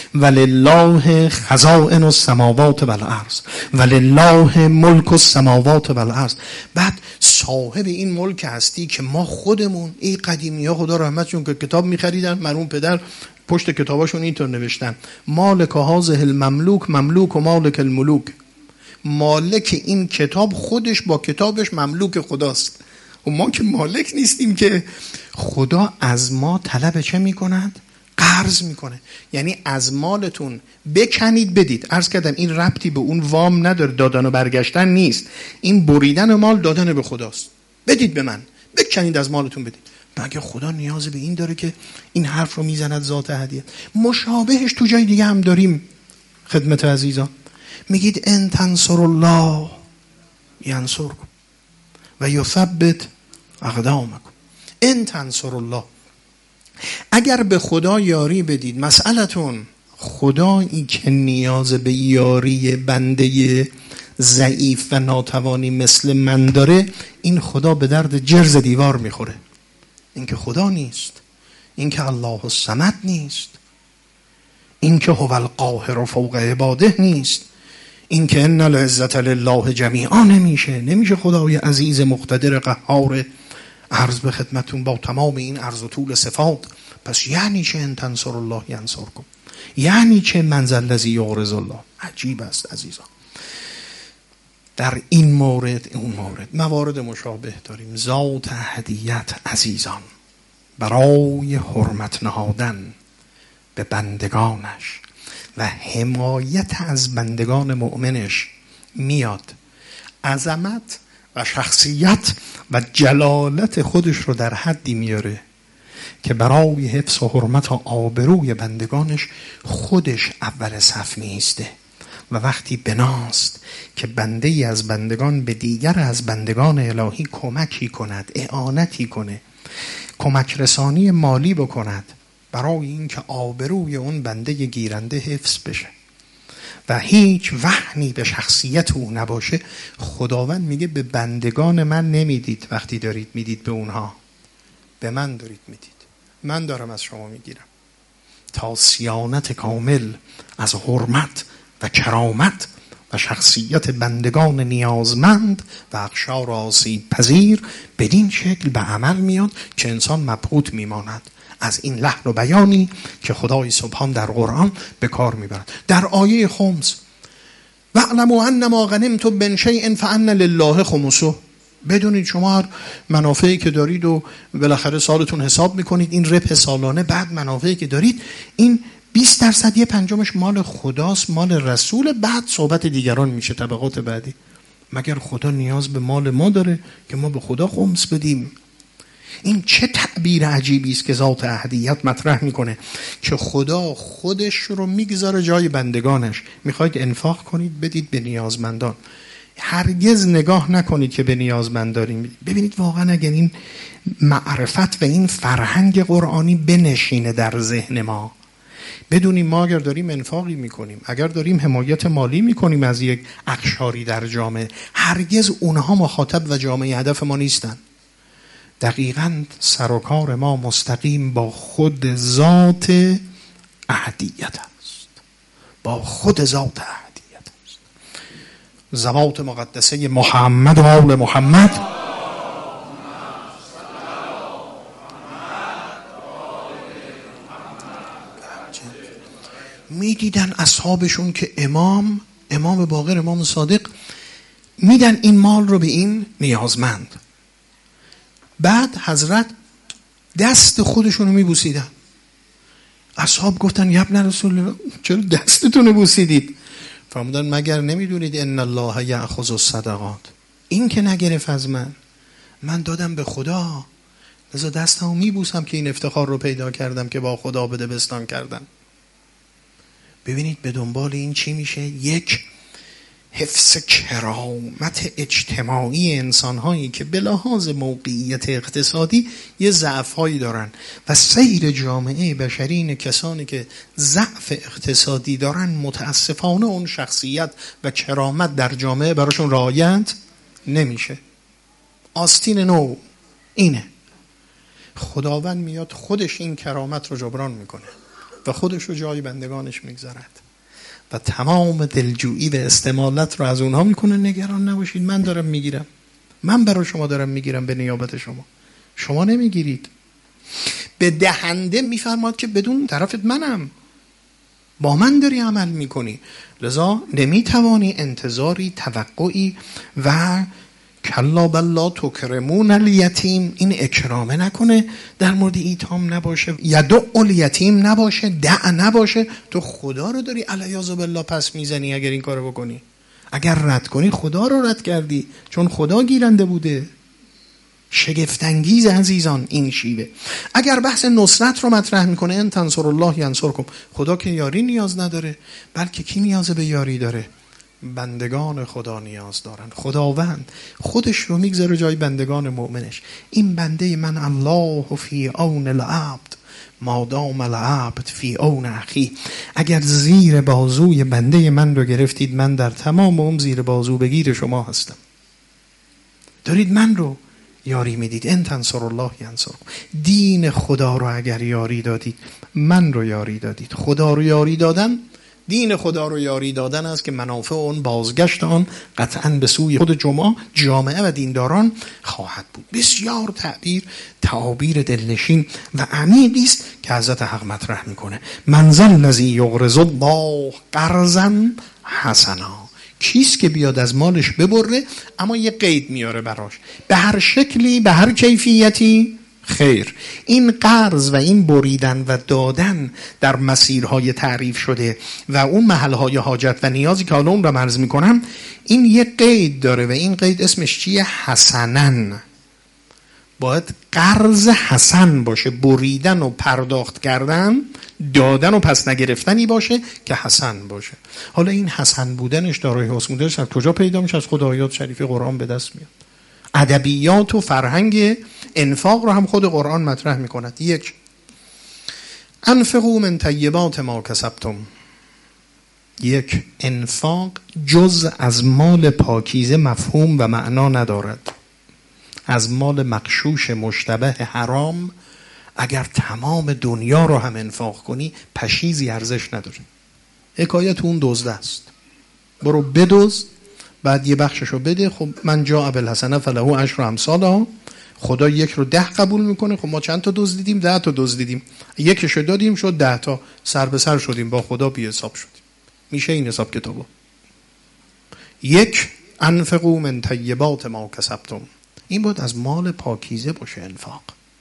ولله خزائن السماوات والارض، ولله ملک السماوات والارض. بعد صاحب این ملک هستی که ما خودمون، این قدیمی ها خدا رحمتشون که کتاب میخریدن، مرحوم پدر پشت کتاباشون اینطور نوشتن مالک هذه المملوک مملوک و مالک الملوک، مالک این کتاب خودش با کتابش مملوک خداست و ما که مالک نیستیم که. خدا از ما طلب چه میکند؟ قرض میکنه. یعنی از مالتون بکنید بدید. عرض کردم این ربطی به اون وام نداره، دادن و برگشتن نیست، این بریدن مال دادن به خداست. بدید به من، بکنید از مالتون بدید. مگه خدا نیاز به این داره که این حرف رو میزند ذات هدیه؟ مشابهش تو جای دیگه هم داریم خدمت عزیزان. میگید ان تنصر الله ینصرکم و یثبت اقدامکم. ان تنصر الله، اگر به خدا یاری بدید، مسئلتون خدایی که نیاز به یاری بنده ضعیف و ناتوانی مثل من داره، این خدا به درد جرز دیوار میخوره. این که خدا نیست، این که الله الصمد نیست، این که هو القاهر فوق عباده نیست، این که ان العزة لله جمیعا نمیشه خدای عزیز مقتدر قهار عرض به خدمتون با تمام این عرض و طول صفات. پس یعنی چه ان تنصر الله ینصرکم؟ یعنی چه من ذا الذی یقرض الله؟ عجیب است عزیزان. در این مورد، اون مورد، موارد مشابه داریم. ذات هدیت عزیزان برای حرمت نهادن به بندگانش و حمایت از بندگان مؤمنش میاد عظمت و شخصیت و جلالت خودش رو در حدی میاره که برای حفظ و حرمت و آبروی بندگانش خودش اول صف میسته و وقتی بناست که بنده ای از بندگان به دیگر از بندگان الهی کمکی کند، اعانتی کنه، کمک رسانی مالی بکند برای اینکه آبروی اون بنده گیرنده حفظ بشه و هیچ وهنی به شخصیت او نباشه، خداوند میگه به بندگان من نمیدید. وقتی دارید میدید به اونها، به من دارید میدید، من دارم از شما میگیرم تا صیانت کامل از حرمت و کرامت و شخصیت بندگان نیازمند و اقشار آسیب پذیر بدین شکل به عمل میاد که انسان مبهوت میماند از این لحن و بیانی که خدای سبحان در قرآن به کار میبرد. در آیه خمس واعلموا انما غنمتم من شیء فان لله خمسه، بدونید شما هر منافعی که دارید و بالاخره سالتون حساب میکنید، این ربح سالانه بعد منافعی که دارید، این 20% 1/5 مال خداست، مال رسول، بعد صحبت دیگران میشه، طبقات بعدی. مگر خدا نیاز به مال ما داره که ما به خدا خمس بدیم؟ این چه تعبیر عجیبی است که ذات احدیت مطرح میکنه که خدا خودش رو میگذاره جای بندگانش. میخواید انفاق کنید بدید به نیازمندان، هرگز نگاه نکنید که به نیازمندان. ببینید واقعا اگر این معرفت و این فرهنگ قرآنی بنشینه در ذهن ما، بدونیم ما اگر داریم انفاقی میکنیم، اگر داریم حمایت مالی میکنیم از یک اقشاری در جامعه، هرگز اونها مخاطب و جامعه هدف ما نیستن. دقیقاً سر و کار ما مستقیم با خود ذات احدیت است، با خود ذات احدیت. ذوات مقدسه محمد و آل محمد میدیدن اصحابشون که امام باقر، امام صادق، میدن این مال رو به این نیازمند. بعد حضرت دست خودشون رو میبوسیدن. اصحاب گفتن یا ابن رسول الله چرا دستتون رو بوسیدید؟ فرمودن مگر نمیدونید ان الله یأخذ الصدقات، این که نگرفت از من دادم به خدا، لذا دستمو میبوسم که این افتخار رو پیدا کردم که با خدا بده بستان کردم. ببینید به دنبال این چی میشه؟ یک، حفظ کرامت اجتماعی انسان‌هایی که به لحاظ موقعیت اقتصادی یه ضعف‌هایی دارن و سیر جامعه بشری این کسانی که ضعف اقتصادی دارن متاسفانه اون شخصیت و کرامت در جامعه براشون رعایت نمیشه. آستین نو اینه. خداوند میاد خودش این کرامت رو جبران میکنه و خودش رو جای بندگانش میگذارد و تمام دلجویی و استمالت رو از اونها میکنه. نگران نباشید، من دارم میگیرم، من برای شما دارم میگیرم به نیابت شما نمیگیرید. به دهنده میفرماد که بدون طرفت منم، با من داری عمل میکنی، لذا نمیتوانی انتظاری، توقعی و کلا بلا تکرمون الیتیم، این اکرامه نکنه، در مورد ایتام نباشه، یدع الیتیم نباشه، دع نباشه. تو خدا رو داری علیاذ بالله پس میزنی اگر این کارو بکنی. اگر رد کنی خدا رو رد کردی، چون خدا گیرنده بوده. شگفت انگیز عزیزان این شیوه. اگر بحث نصرت رو مطرح میکنه ان تنصر الله ینصرکم، خدا که یاری نیاز نداره، بلکه کی نیاز به یاری داره؟ بندگان خدا نیاز دارن. خداوند خودش رو میگذاره جای بندگان مؤمنش. این بنده من الله فی عون العبد ما دام العبد فی عون اخی. اگر زیر بازوی بنده من رو گرفتید، من در تمام اون زیر بازو بگیر شما هستم. دارید من رو یاری میدید. ان تنصر الله ینصرکم. دین خدا رو اگر یاری دادید، من رو یاری دادید. خدا رو یاری دادن، دین خدا رو یاری دادن است که منافع اون، بازگشت آن قطعاً به سوی خود جامعه و دینداران خواهد بود. بسیار تعابیر دلنشین و عمیقی است که حضرت حق مطرح میکنه. من ذا الذی یقرض الله قرضا حسنا. کیست که بیاد از مالش ببره، اما یه قید میاره براش، به هر شکلی، به هر کیفیتی خیر. این قرض و این بریدن و دادن در مسیرهای تعریف شده و اون محلهای حاجت و نیازی که حالا اون رو عرض میکنم، این یه قید داره و این قید اسمش چیه؟ حسنن. باید قرض حسن باشه، بریدن و پرداخت کردن، دادن و پس نگرفتنی باشه که حسن باشه. حالا این حسن بودنش، دارای حسن بودنش از کجا پیدا میشه؟ از خود آیات شریف قرآن به دست میاد. ادبیات و فرهنگ انفاق رو هم خود قرآن مطرح میکند. یک، انفقوا من طیبات ما کسبتم. یک، انفاق جز از مال پاکیزه مفهوم و معنا ندارد. از مال مغشوش مشتبه حرام اگر تمام دنیا رو هم انفاق کنی پشیزی ارزش نداره. حکایت اون دزد است. برو بدزد، بعد یه بخششو بده. خب من جاء بالحسنه فله عشر امثالها. خدا یک رو 10 قبول میکنه. خب ما چند تا دزدیدیم؟ 10 تا دزدیدیم. یکشو دادیم شد 10 تا. سر به سر شدیم با خدا، بی حساب شدیم. میشه این حساب کتابو. یک، انفقوا من طیبات ما کسبتم. این بود از مال پاکیزه باشه انفاق.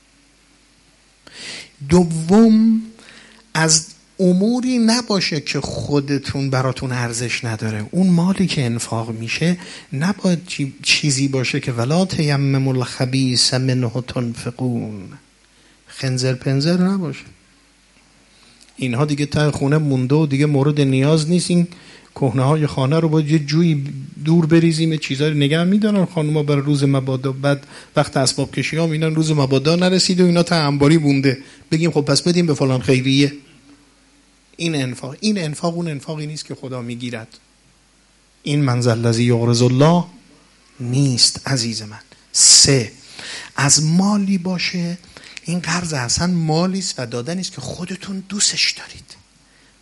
دوم، از اموری نباشه که خودتون براتون ارزش نداره. اون مالی که انفاق میشه نباید چیزی باشه که ولا تیمموا الخبیث منه تنفقون. خنزر پنزر نباشه. اینها دیگه تا خونه مونده و دیگه مورد نیاز نیست. این کهنه های خانه رو باید یه جوی دور بریزیم، چیزایی رو نگه میدارن خانوما برای روز مبادا. بعد وقت اسباب کشی ها میبینن روز مبادا نرسید و اینا تا انباری بونده، بگیم خب پس بدیم به فلان خیریه. این انفاق اون انفاقی نیست که خدا میگیرد. این من ذا الذی یقرض الله نیست عزیز من. 3، از مالی باشه، این قرض حسن مالی است و دادنی است که خودتون دوستش دارید.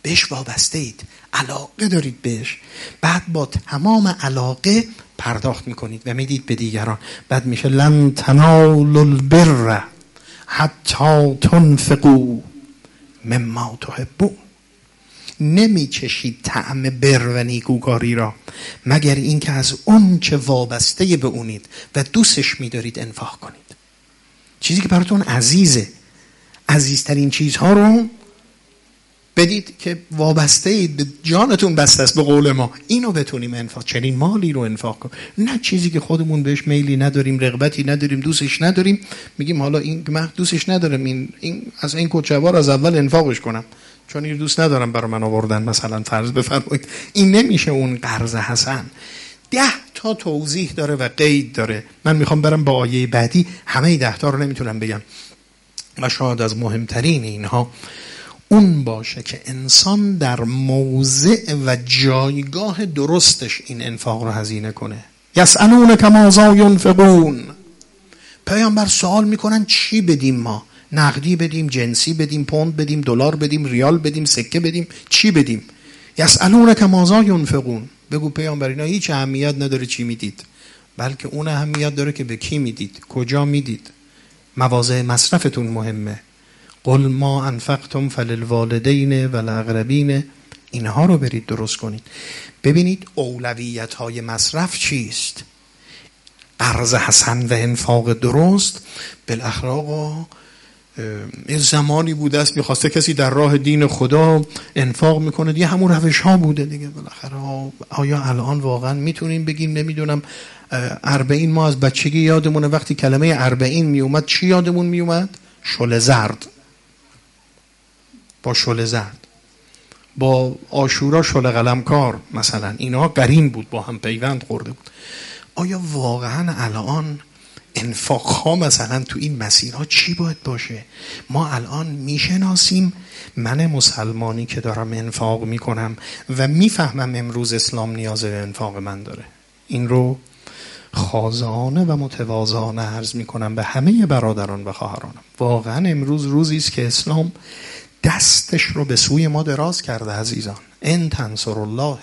بهش وابسته اید، علاقه دارید بهش، بعد با تمام علاقه پرداخت میکنید و میدید به دیگران. بعد میشه لن تنالوا البر حتی تنفقوا مما تحبون. نمیچشید طعم بر و نیکوکاری را مگر اینکه از اون چه وابسته به اونید و دوستش میدارید انفاق کنید. چیزی که براتون عزیزه، عزیزترین چیزها رو بدید که وابسته اید، به جانتون بسته است به قول ما، اینو بتونیم انفاق، چنین مالی رو انفاق کنیم. نه چیزی که خودمون بهش میلی نداریم، رغبتی نداریم، دوستش نداریم، میگیم حالا این من دوستش ندارم، این از این کوچه‌وار از اول انفاقش کنم چون این دوست ندارم برای من آوردن، مثلا فرض بفرمایید. این نمیشه اون قرض حسن. 10 تا توضیح داره و قید داره. من میخوام برم با آیه بعدی، همه 10 تا رو نمیتونم بگم و شاید از مهمترین اینها اون باشه که انسان در موضع و جایگاه درستش این انفاق رو هزینه کنه. یسألونک ماذا ینفقون. پیامبر سوال میکنن چی بدیم ما؟ نقدی بدیم، جنسی بدیم، پوند بدیم، دلار بدیم، ریال بدیم، سکه بدیم، چی بدیم؟ یسألونک ماذا ینفقون. بگو پیامبر اینا هیچ اهمیت نداره چی میدید، بلکه اون اهمیت داره که به کی میدید، کجا میدید، مواضع مصرفتون مهمه. قل ما انفقتم فللوالدین والاقربین. اینها رو برید درست کنید. ببینید اولویت های مصرف چیست؟ قرض حسن و انفاق درست. بالاخره آقا یه زمانی بوده است میخواسته کسی در راه دین خدا انفاق میکنه دیگه، همون روش ها بوده دیگه. بالاخره آیا الان واقعا میتونیم بگیم نمیدونم 40 ما از بچگی یادمونه وقتی کلمه 40 میومد چی یادمون میومد؟ شل زرد. با شل زرد، با عاشورا شل قلمکار مثلا، اینها قرین بود، با هم پیوند خورده بود. آیا واقعا الان انفاق ها مثلا تو این مسیرها چی باید باشه؟ ما الان میشناسیم، من مسلمانی که دارم انفاق میکنم و میفهمم امروز اسلام نیاز به انفاق من داره، این رو خاضعانه و متواضعانه عرض میکنم به همه برادران و خواهرانم. واقعا امروز روزی است که اسلام دستش رو به سوی ما دراز کرده عزیزان. ان تنصر الله.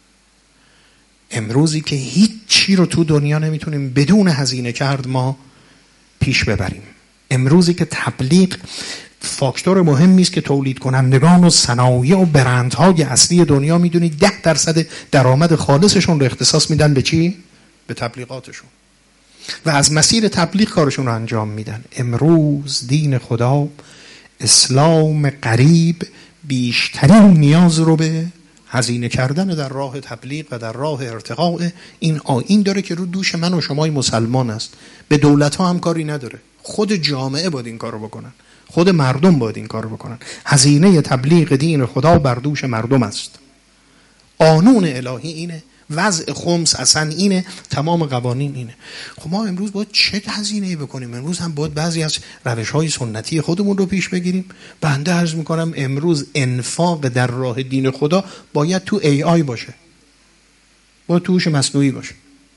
امروزی که هیچی رو تو دنیا نمیتونیم بدون هزینه کرد ما پیش ببریم. امروزی که تبلیغ فاکتور مهمی است که تولید کنندگان و صنایع و برندهای اصلی دنیا میدونید 10% درآمد خالصشون رو اختصاص میدن به چی؟ به تبلیغاتشون و از مسیر تبلیغ کارشون رو انجام میدن. امروز دین خدا، اسلام قریب بیشترین نیاز رو به هزینه کردن در راه تبلیغ و در راه ارتقاء این آیین داره که رو دوش من و شمای مسلمان است. به دولت ها هم کاری نداره، خود جامعه باید این کار رو بکنن، خود مردم باید این کار رو بکنن. هزینه تبلیغ دین خدا بر دوش مردم است. قانون الهی اینه، وضع خمس اصلا اینه، تمام قوانین اینه. خب ما امروز باید چه هزینه‌ای بکنیم؟ امروز هم باید بعضی از روش‌های سنتی خودمون رو پیش بگیریم. بنده عرض میکنم امروز انفاق در راه دین خدا باید تو AI باشه، باید تو هوش مصنوعی باشه.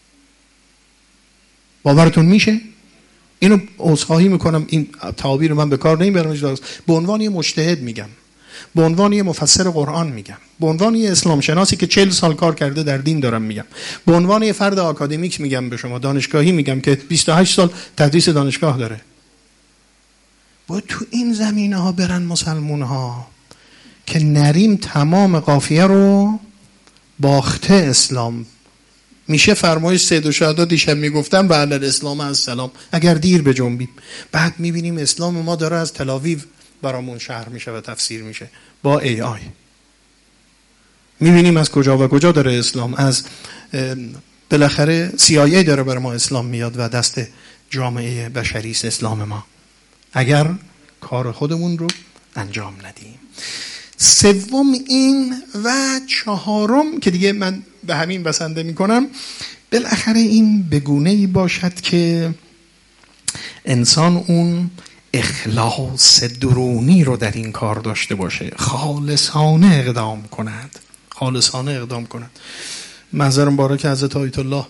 باورتون میشه؟ اینو عذرخواهی میکنم، این تعابیر من به کار نمیبرم، به عنوان یه مجتهد میگم، به عنوان یه مفسر قرآن میگم، به عنوان یه اسلام شناسی که 40 سال کار کرده در دین دارم میگم، به عنوان یه فرد آکادمیک میگم به شما، دانشگاهی میگم که 28 سال تدریس دانشگاه داره. باید تو این زمینه ها برن مسلمون ها که نریم تمام قافیه رو باخته اسلام. میشه فرمایش سید الشهدا دیشب میگفتم و علی الاسلام السلام، اگر دیر به جنبیم. بعد میبینیم اسلام ما داره از تل آویو برامون شهر میشه و تفسیر میشه با AI. میبینیم از کجا و کجا داره اسلام، از بالاخره CIA داره برای ما اسلام میاد و دست جامعه بشری است اسلام ما، اگر کار خودمون رو انجام ندیم. سوم این و چهارم که دیگه من به همین بسنده میکنم، بالاخره این بگونه‌ای باشد که انسان اون اخلاص درونی رو در این کار داشته باشه، خالصانه اقدام کند، خالصانه اقدام کند. محضر مبارک حضرت آیت الله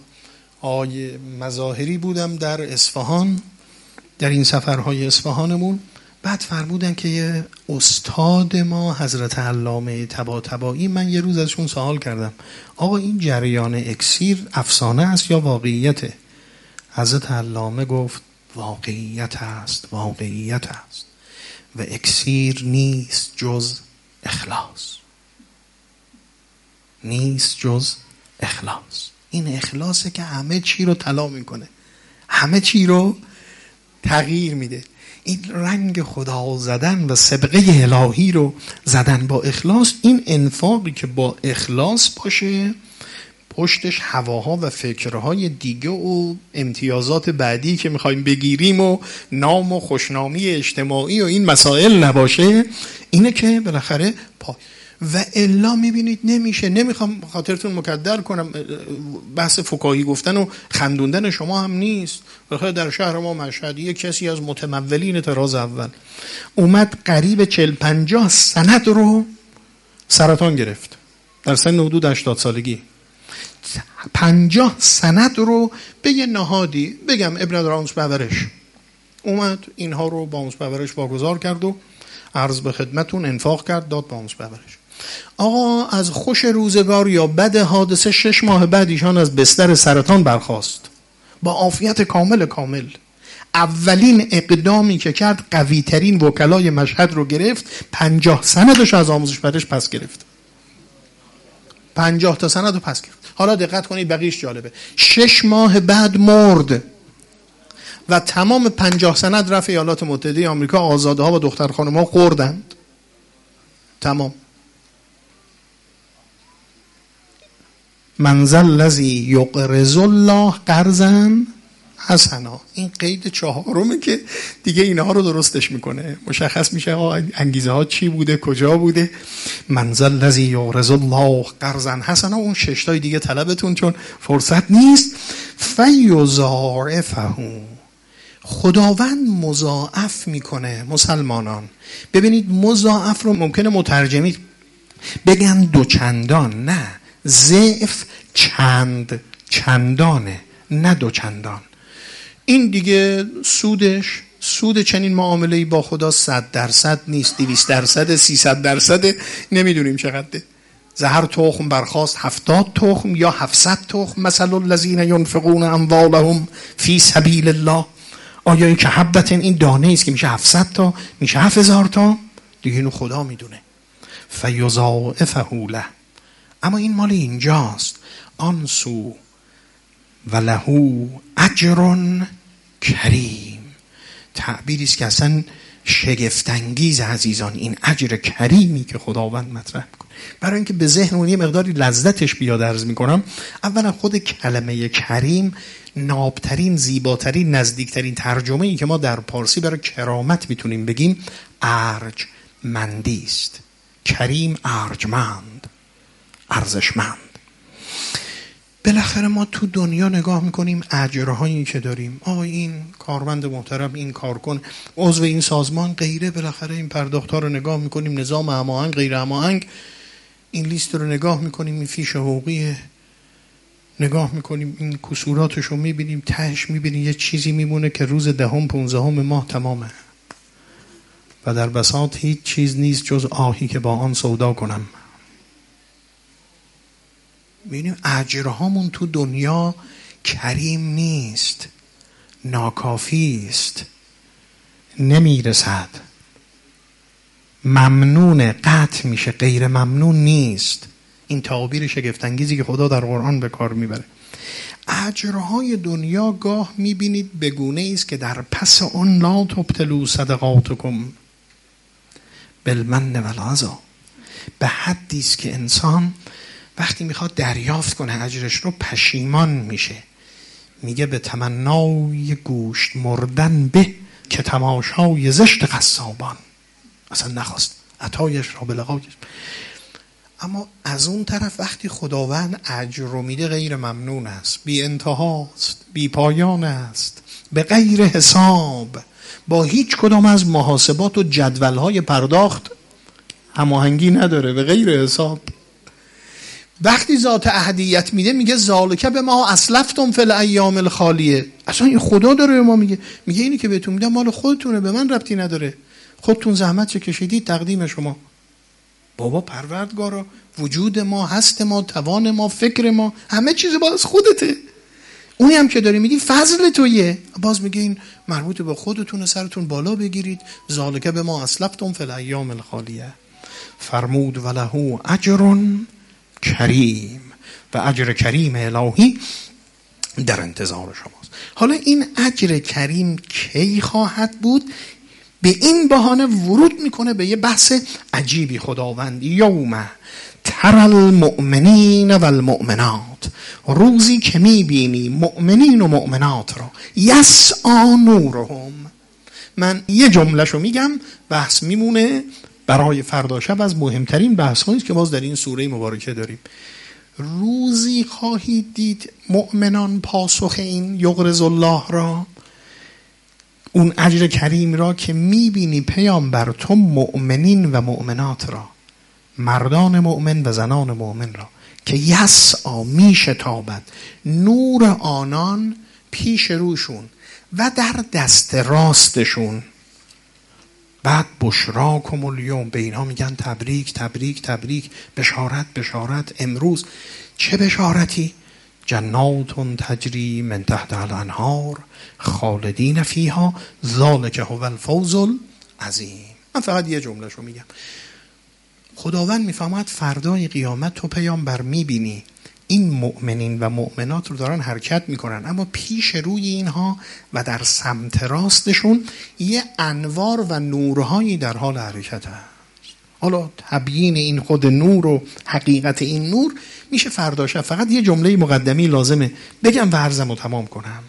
آقای مظاهری بودم در اصفهان، در این سفرهای اصفهانمون، بعد فرمودن که یه استاد ما حضرت علامه طباطبایی، من یه روز ازشون سوال کردم آقا این جریان اکسیر افسانه است یا واقعیته؟ حضرت علامه گفت واقعیت است، واقعیت است و اکسیر نیست جز اخلاص، نیست جز اخلاص. این اخلاصه که همه چی رو طلا میکنه، همه چی رو تغییر میده. این رنگ خدا زدن و سبقه الهی رو زدن با اخلاص، این انفاقی که با اخلاص باشه پشتش هواها و فکرهای دیگه و امتیازات بعدی که میخوایم بگیریم و نام و خوشنامی اجتماعی و این مسائل نباشه، اینه که بالاخره و الا میبینید نمیشه. نمیخوام خاطرتون مکدر کنم، بحث فکاهی گفتن و خندوندن شما هم نیست. بخاطر در شهر ما مشهد یک کسی از متمولین طراز اول اومد قریب 40-50 سند رو سرطان گرفت در سن حدود 80 سالگی. 50 سند رو به یه نهادی، بگم ابن رامز پرورش، اومد اینها رو با آموزش پرورش واگذار کرد و عرض به خدمتون انفاق کرد، داد با آموزش پرورش. آقا از خوش روزگار یا بد حادثه 6 ماه بعد ایشان از بستر سرطان برخاست با عافیت کامل. اولین اقدامی که کرد قوی ترین وکلای مشهد رو گرفت، 50 سندش از آموزش پرورش پس گرفت. 50 تا سند رو پس گرفت. حالا دقت کنید بقیش جالبه. 6 ماه بعد مرد و تمام 50 سند رفت ایالات متحده آمریکا، آزاده ها و دختر خانم ها خوردند. تمام. من ذا الذی یقرض الله قرضا حسنا. این قید 4 که دیگه اینها رو درستش میکنه، مشخص میشه انگیزه ها چی بوده، کجا بوده. من ذا الذی یقرض الله قرضا حسنا. اون 6 تای دیگه طلبتون چون فرصت نیست. فیضاعفه، خداوند مضاعف میکنه. مسلمانان ببینید، مضاعف رو ممکنه مترجمی بگن 2 چندان، نه، ضعف چندانه، نه 2 چندان. این دیگه سود چنین معامله‌ای با خدا 100% نیست، 200%، 300%، نمیدونیم چقدره. زهر تخم برخاست 70 تخم یا 700 تخم. مثل الذین ینفقون اموالهم فی سبیل الله. آیا این که حبت این دانه است که میشه 700 تا، میشه 7000 تا؟ دیگه اینو خدا میدونه. فیضاعفه له. اما این مال اینجاست. آنسو و لهو اجر کریم. تعبیری است که اصلا شگفت‌انگیز عزیزان. این اجر کریمی که خداوند مطرح میکنه، برای اینکه به ذهن اون یه مقداری لذتش بیاد عرض میکنم. اولا خود کلمه کریم نابترین، زیباترین، نزدیکترین ترجمه ای که ما در پارسی برای کرامت میتونیم بگیم ارجمندی است. کریم ارجمند، ارزشمند. بالاخره ما تو دنیا نگاه میکنیم اجرهایی که داریم، این کارمند محترم، این کارکن، عضو این سازمان، غیره. بالاخره این پرداخت‌ها رو نگاه میکنیم، نظام هماهنگ، غیر هماهنگ، این لیست رو نگاه میکنیم، این فیش حقوقی نگاه میکنیم، این کسوراتش رو میبینیم، تهش میبینیم یه چیزی میمونه که روز 10-15 ماه تمامه و در بساط هیچ چیز نیست جز آهی که با آن سودا کنم. ببینیم اجرهامون تو دنیا کریم نیست، ناکافی است، نمیرسد، ممنون، قطع میشه، غیر ممنون نیست. این تعابیر شگفت‌انگیزی که خدا در قرآن به کار میبره. اجرهای دنیا گاه میبینید به گونه است که در پس اون لا تبطلوا صدقاتکم بالمن والعذی. به حدی است که انسان وقتی میخواد دریافت کنه اجرش رو پشیمان میشه، میگه به تمنای گوشت مردن به که تماشای زشت قصابان. اصلا نخواست عطایش را به لقایش. اما از اون طرف وقتی خداوند اجر رو میده غیر ممنون است، بی انتهاست، بی پایان است، به غیر حساب، با هیچ کدام از محاسبات و جدولهای پرداخت هماهنگی نداره، به غیر حساب. وقتی ذات احدیت میده میگه ذالک به ما اسلفتم فی الایام الخالیه. اصلا این خدا داره به ما میگه اینی که بهتون میدم مال خودتونه، به من ربطی نداره. خودتون زحمت چه کشیدید تقدیم شما. بابا پروردگارا، وجود ما، هست ما، توان ما، فکر ما، همه چیز باز خودته. اونی هم که داری میدی فضل تویه. باز میگه این مربوط به خودتون، سرتون بالا بگیرید. ذالک به ما اسلفتم فی الایام الخالیه. فرمود وله اجر کریم، و اجر کریم الهی در انتظار شماست. حالا این اجر کریم کی خواهد بود؟ به این بهانه ورود میکنه به یه بحث عجیبی. خداوند یوم تر المؤمنین و المؤمنات، روزی که میبینی مؤمنین و مؤمنات را، یسعی نورهم. من یه جملهشو میگم، بحث میمونه برای فردا شب. از مهمترین بحث هاییست که باز در این سوره مبارکه داریم. روزی خواهید دید مؤمنان پاسخ این یغرض الله را، اون اجر کریم را که میبینی پیامبر تو مؤمنین و مؤمنات را، مردان مؤمن و زنان مؤمن را، که یسعی میشتابد نور آنان پیش روشون و در دست راستشون. بعد بشراکم الیوم، به اینها میگن تبریک تبریک تبریک، بشارت بشارت. امروز چه بشارتی؟ جنات تجری من تحت الانهار خالدین فیها ذالک هو الفوز العظیم. من فقط یه جمله شو میگم. خداوند میفهمد فردای قیامت تو پیامبر میبینی این مؤمنین و مؤمنات رو دارن حرکت میکنن، اما پیش روی اینها و در سمت راستشون یه انوار و نورهایی در حال حرکت هست. حالا تبیین این خود نور و حقیقت این نور میشه فردا شب. فقط یه جمله مقدمی لازمه بگم و عرضم رو تمام کنم.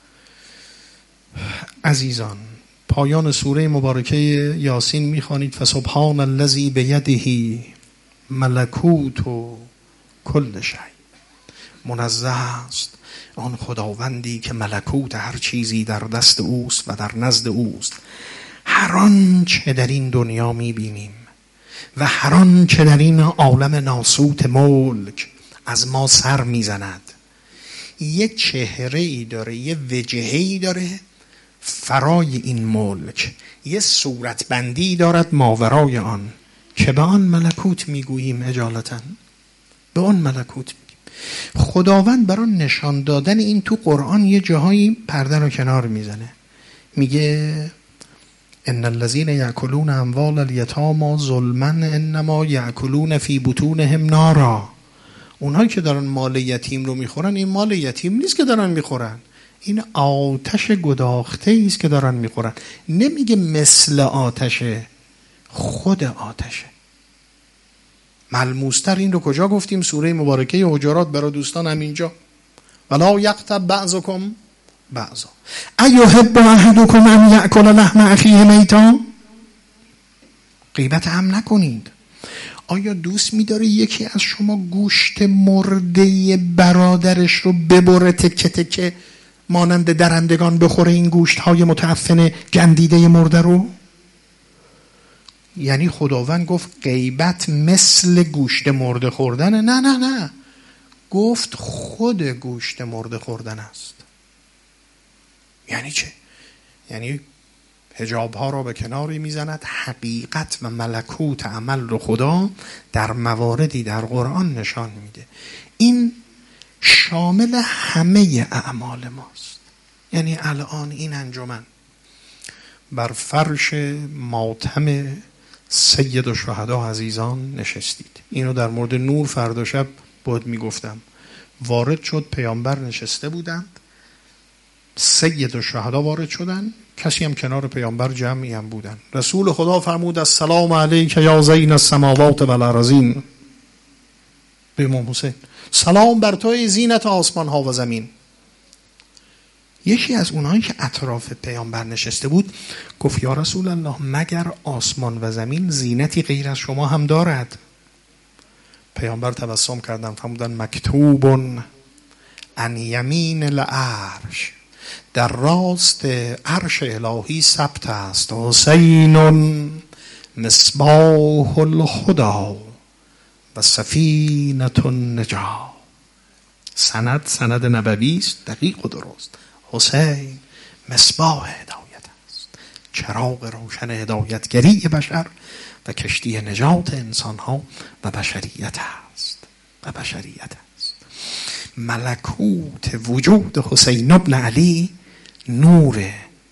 عزیزان، پایان سوره مبارکه یاسین میخوانید فسبحان الذی بیده ملکوت کل شیء. منزه است آن خداوندی که ملکوت هر چیزی در دست اوست و در نزد اوست. هر آنچه در این دنیا میبینیم و هر آنچه در این عالم ناسوت ملک از ما سر میزند، یه چهره ای داره، یه وجهه ای داره فرای این ملک، یه صورتبندی دارد ماورای آن که به آن ملکوت میگوییم اجالتا، به آن ملکوت میگیم. خداوند برای نشان دادن این تو قرآن یه جاهایی پرده رو کنار میزنه، میگه ان الذين ياكلون اموال اليتامى ظلما انما ياكلون في بطونهم نارا. اونهایی که دارن مال یتیم رو میخورن، این مال یتیم نیست که دارن میخورن، این آتش گداخته است که دارن میخورن. نمیگه مثل آتشه، خود آتشه. ملموستر این رو کجا گفتیم؟ سوره مبارکه حجرات برای دوستان همینجا. ولا یغتب بعضکم بعضا ایحب احدکم ان یأکل لحم اخیه میتا. غیبت هم نکنید. آیا دوست می‌داره یکی از شما گوشت مرده برادرش رو ببره تکه تکه مانند درندگان بخوره این گوشت‌های متعفن گندیده مرده رو؟ یعنی خداوند گفت غیبت مثل گوشت مرده خوردن؟ نه نه نه، گفت خود گوشت مرده خوردن است. یعنی چه؟ یعنی حجاب ها را به کناری میزند، حقیقت و ملکوت عمل رو خدا در مواردی در قرآن نشان میده. این شامل همه اعمال ماست. یعنی الان این انجمن بر فرش ماتم سید الشهدا عزیزان نشستید. اینو در مورد نور فردا شب باید میگفتم. وارد شد، پیامبر نشسته بودند، سید الشهدا وارد شدن، کسی هم کنار پیامبر جمعی هم بودن. رسول خدا فرمود السلام علیک یا زین السماوات و الارضین. به امام حسین سلام بر توی زینت آسمان ها و زمین. یکی از اونهایی که اطراف پیامبر نشسته بود گفت یا رسول الله مگر آسمان و زمین زینتی غیر از شما هم دارد؟ پیامبر تبسم کردن فرمودن مکتوب ان یمین العرش، در راست عرش الهی ثبت است حسین مصباح الهدی و سفینة النجاة. سند نبوی است دقیق و درست. حسین مصباح هدایت است، چراغ روشن هدایتگری بشر و کشتی نجات انسانها و بشریت است. ملکوت وجود حسین ابن علی نور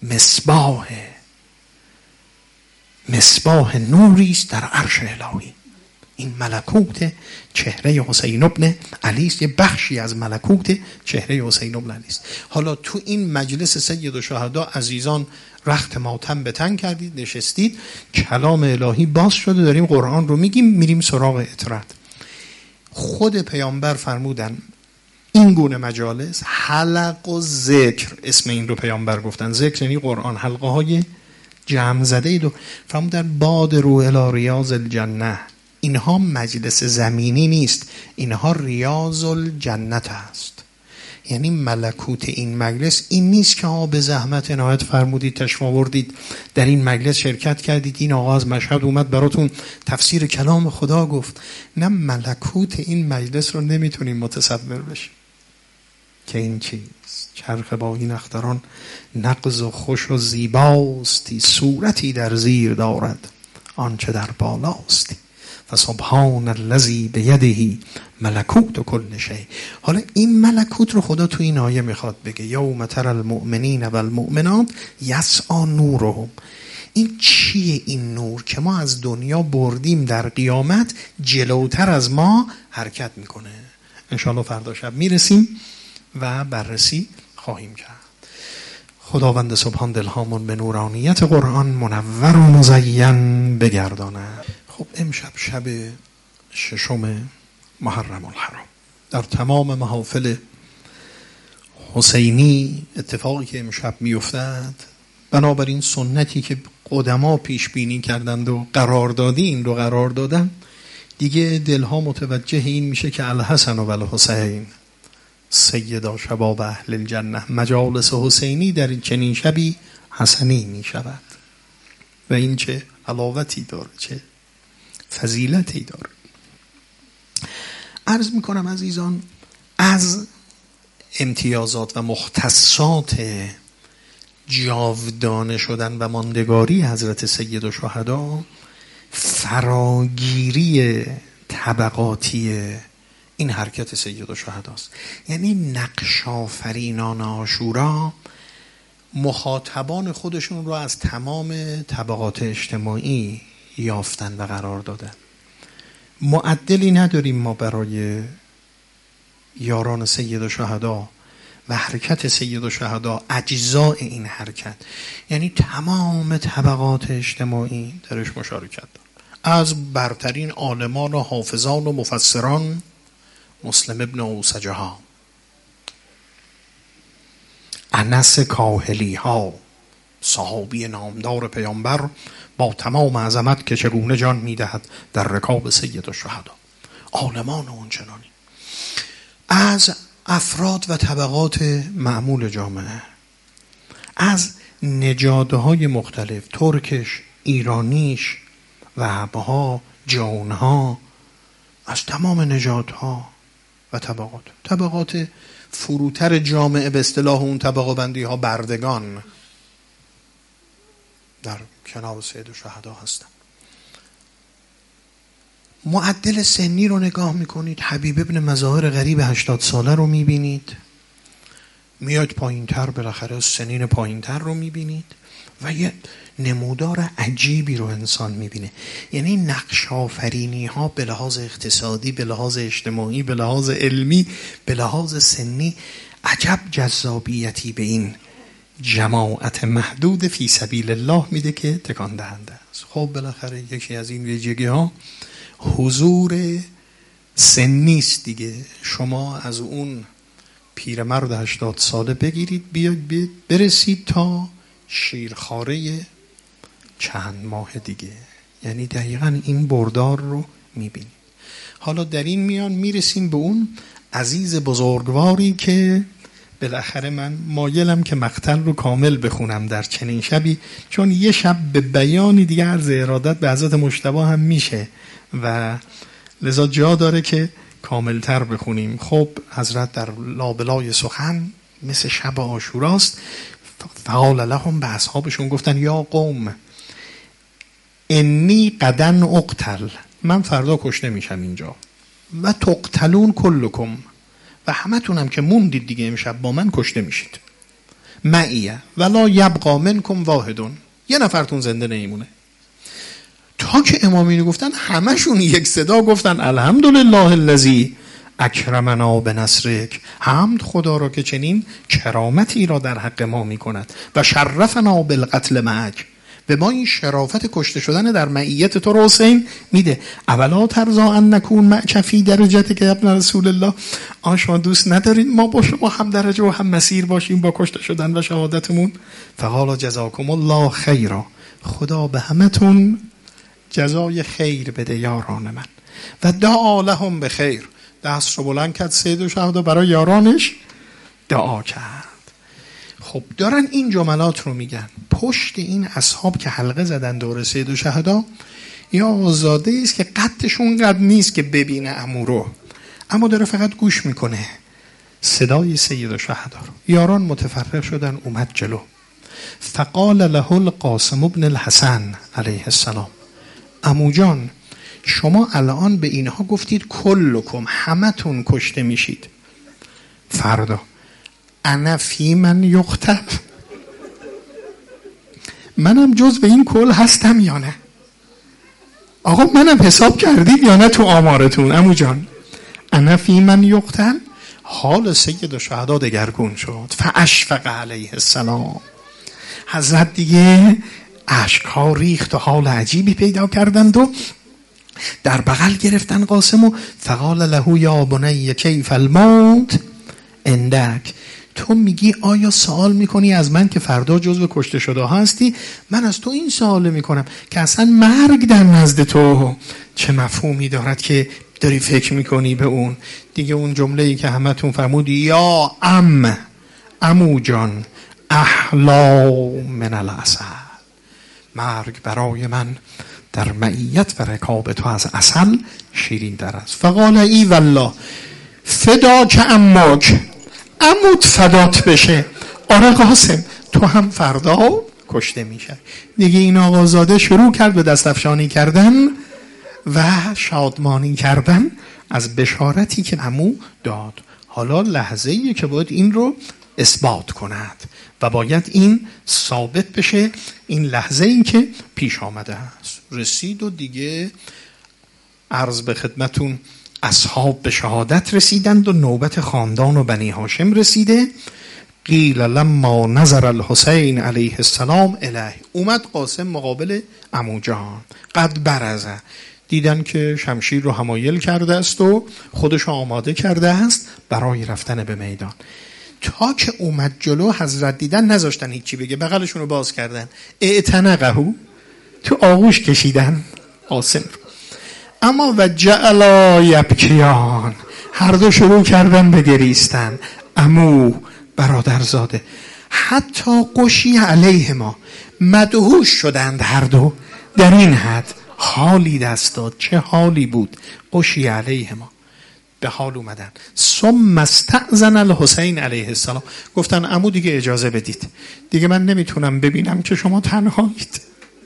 مصباح نوری است در عرش الهی. این ملکوت چهره حسین ابن علی است، یه بخشی از ملکوت چهره حسین ابن علی است. حالا تو این مجلس سید الشهدا عزیزان رخت ماتم به تن کردید، نشستید، کلام الهی باز شده، داریم قرآن رو میگیم، میریم سراغ اطرد. خود پیامبر فرمودن این گونه مجالس حلق و ذکر، اسم این رو پیامبر گفتن، ذکر یعنی قرآن، حلقه های جمع زده ای دو، فرمودن باد رو الی ریاض الجنه، اینها مجلس زمینی نیست، اینها ریاض الجنت است. یعنی ملکوت این مجلس این نیست که ها به زحمت عنایت فرمودید تشریف آوردید در این مجلس شرکت کردید، این آقا از مشهد اومد براتون تفسیر کلام خدا گفت. نه، ملکوت این مجلس رو نمیتونیم متصور بشیم که این چیست. چرخ با این اختران نغز و خوش و زیباستی، صورتی در زیر دارد آنچه در بالاستی، و سبحان الذی بیده ملکوت و کل شیء. حالا این ملکوت رو خدا تو این آیه میخواد بگه یوم تری المؤمنین و المؤمنات یسعی نورهم. این چیه این نور که ما از دنیا بردیم در قیامت جلوتر از ما حرکت میکنه؟ انشاءالله فردا شب میرسیم و بررسی خواهیم کرد. خداوند سبحان دلهامون به نورانیت قرآن منور و مزین بگرداند. خب امشب شب 6 محرم الحرام، در تمام محافل حسینی اتفاقی که امشب میافتد، بنابراین سنتی که قدما پیش بینی کردند و قراردادی این رو قرار دادن، دیگه دلها متوجه این میشه که الحسن و الحسین سیدا شباب اهل الجنه، مجالس حسینی در چنین شبی حسنی می شود و این چه علاوتی داره، چه فضیلتی داره. عرض می کنم عزیزان، از امتیازات و مختصات جاودانه شدن و ماندگاری حضرت سید الشهدا فراگیری طبقاتی این حرکت سید الشهداست. یعنی نقش آفرینان عاشورا مخاطبان خودشون رو از تمام طبقات اجتماعی یافتن و قرار دادن. معدلی نداریم ما برای یاران سید الشهدا و حرکت سید الشهدا، اجزاء این حرکت، یعنی تمام طبقات اجتماعی درش مشارکت دارن، از برترین عالمان و حافظان و مفسران، مسلم ابن اوسجه ها، انس کاهلی ها، صحابی نامدار پیامبر با تمام عظمت که چگونه جان میدهد در رکاب سید الشهدا، عالمان اون چنانی، از افراد و طبقات معمول جامعه، از نژادهای مختلف، ترکش، ایرانیش، وهابها، جونها، از تمام نژادها و طبقات فروتر جامعه، به اصطلاح اون طبقه بندی ها بردگان در کنار سید الشهدا هستن. معدل سنی رو نگاه میکنید، حبیب ابن مظاهر غریب 80 ساله رو میبینید، میاد پایین تر، بالاخره سنین پایین تر رو میبینید و یه نمودار عجیبی رو انسان میبینه. یعنی نقش آفرینی ها به لحاظ اقتصادی، به لحاظ اجتماعی، به لحاظ علمی، به لحاظ سنی عجب جذابیتی به این جماعت محدود فی سبیل الله میده که تکان دهنده است. خب بالاخره یکی از این ویژگی ها حضور سنی است دیگه. شما از اون پیرمرد 80 ساله بگیرید، بیاید برسید تا شیرخواره چند ماه دیگه، یعنی دقیقاً این بردار رو میبینید. حالا در این میان میرسیم به اون عزیز بزرگواری که بالاخره من مایلم که مقتل رو کامل بخونم در چنین شبی، چون یه شب به بیانی دیگه عرض ارادت به حضرت مجتبی هم میشه و لذا جا داره که کاملتر بخونیم. خب حضرت در لابلای سخن مثل شب عاشوراست فقال لهم، به اصحابشون گفتن یا قوم انی غدا اقتل، من فردا کشته میشم اینجا، و تقتلون کلکم، و همتونم که موندید دیگه امشب با من کشته میشید، معیه ولا یبقى منکم واحدون، یه نفرتون زنده نمیمونه. تا که امامینو گفتن همشون یک صدا گفتن الحمدلله الذی اکرمنا بنصرک، حمد خدا را که چنین کرامتی را در حق ما میکند، و شرفنا بالقتل معک، به ما این شرافت کشته شدن در معیت تو رو حسین میده. اولا ترضا ان نکون معک فی درجتک که ابن رسول الله، شما دوست ندارید ما با شما هم درجه و هم مسیر باشیم با کشته شدن و شهادتمون؟ فقال جزاکم الله خیرا، خدا به همتون جزای خیر بده یاران من. و دعا لهم به خیر، دست رو بلند کرد سید شهدا برای یارانش دعا کرد. خب دارن این جملات رو میگن پشت این اصحاب که حلقه زدن دور سید شهدا، یا آزاده است که قدشون قد نیست که ببینه عمو رو، اما داره فقط گوش میکنه صدای سید شهدا رو. یاران متفرق شدن، اومد جلو. فقال له القاسم ابن الحسن علیه السلام، عمو جان شما الان به اینها گفتید کلکم، همتون کشته میشید، فردا انا فی من یقتل، منم جز به این کل هستم یا نه؟ آقا منم حساب کردید یا نه تو آمارتون؟ عمو جان انا فی من یقتل. حال سید شهدا دگرگون شد. فاشفق علیه السلام، حضرت دیگه اشک‌ها ریخت و حال عجیبی پیدا کردند و در بغل گرفتن قاسم و فقال له یا بنی کیف الموت عندک، تو میگی آیا سوال میکنی از من که فردا جزو کشته شده هستی؟ من از تو این سوال میکنم که اصلا مرگ در نزد تو چه مفهومی دارد که داری فکر میکنی به اون؟ دیگه اون جمله‌ای که همتون فرمودی یا عمو جان احلا من العسل، مرگ برای من در معیت و رکاب تو از عسل شیرین تر است. فقال ای والله فداک عماک، عموت فدات بشه. آره قاسم تو هم فردا کشته میشه. دیگه این آقازاده شروع کرد به دستفشانی کردن و شادمانی کردن از بشارتی که عمو داد. حالا لحظه‌ایه که باید این رو اثبات کند و باید این ثابت بشه. این لحظه‌ای که پیش آمده است رسید و دیگه عرض به خدمتون اصحاب به شهادت رسیدند و نوبت خاندان و بنی هاشم رسیده. قیل لما نظر الحسین علیه السلام الیه، اومد قاسم مقابل عمو جان، قد برزه، دیدن که شمشیر رو حمایل کرده است و خودش آماده کرده است برای رفتن به میدان. تا که اومد جلو حضرت دیدن نذاشتن هیچی بگه، بغلشون رو باز کردن، اعتنقهو، تو آغوش کشیدن قاسم رو. اما و جعلا یبکیان، هر دو شروع کردن به گریستن، عمو برادرزاده، حتی قشی علیه ما، مدهوش شدند هر دو. در این حد حالی دست داد، چه حالی بود، قشی علیه ما، به حال اومدن. ثم استأذن الحسین علیه السلام، گفتن عمو دیگه اجازه بدید، دیگه من نمیتونم ببینم که شما تنهایید.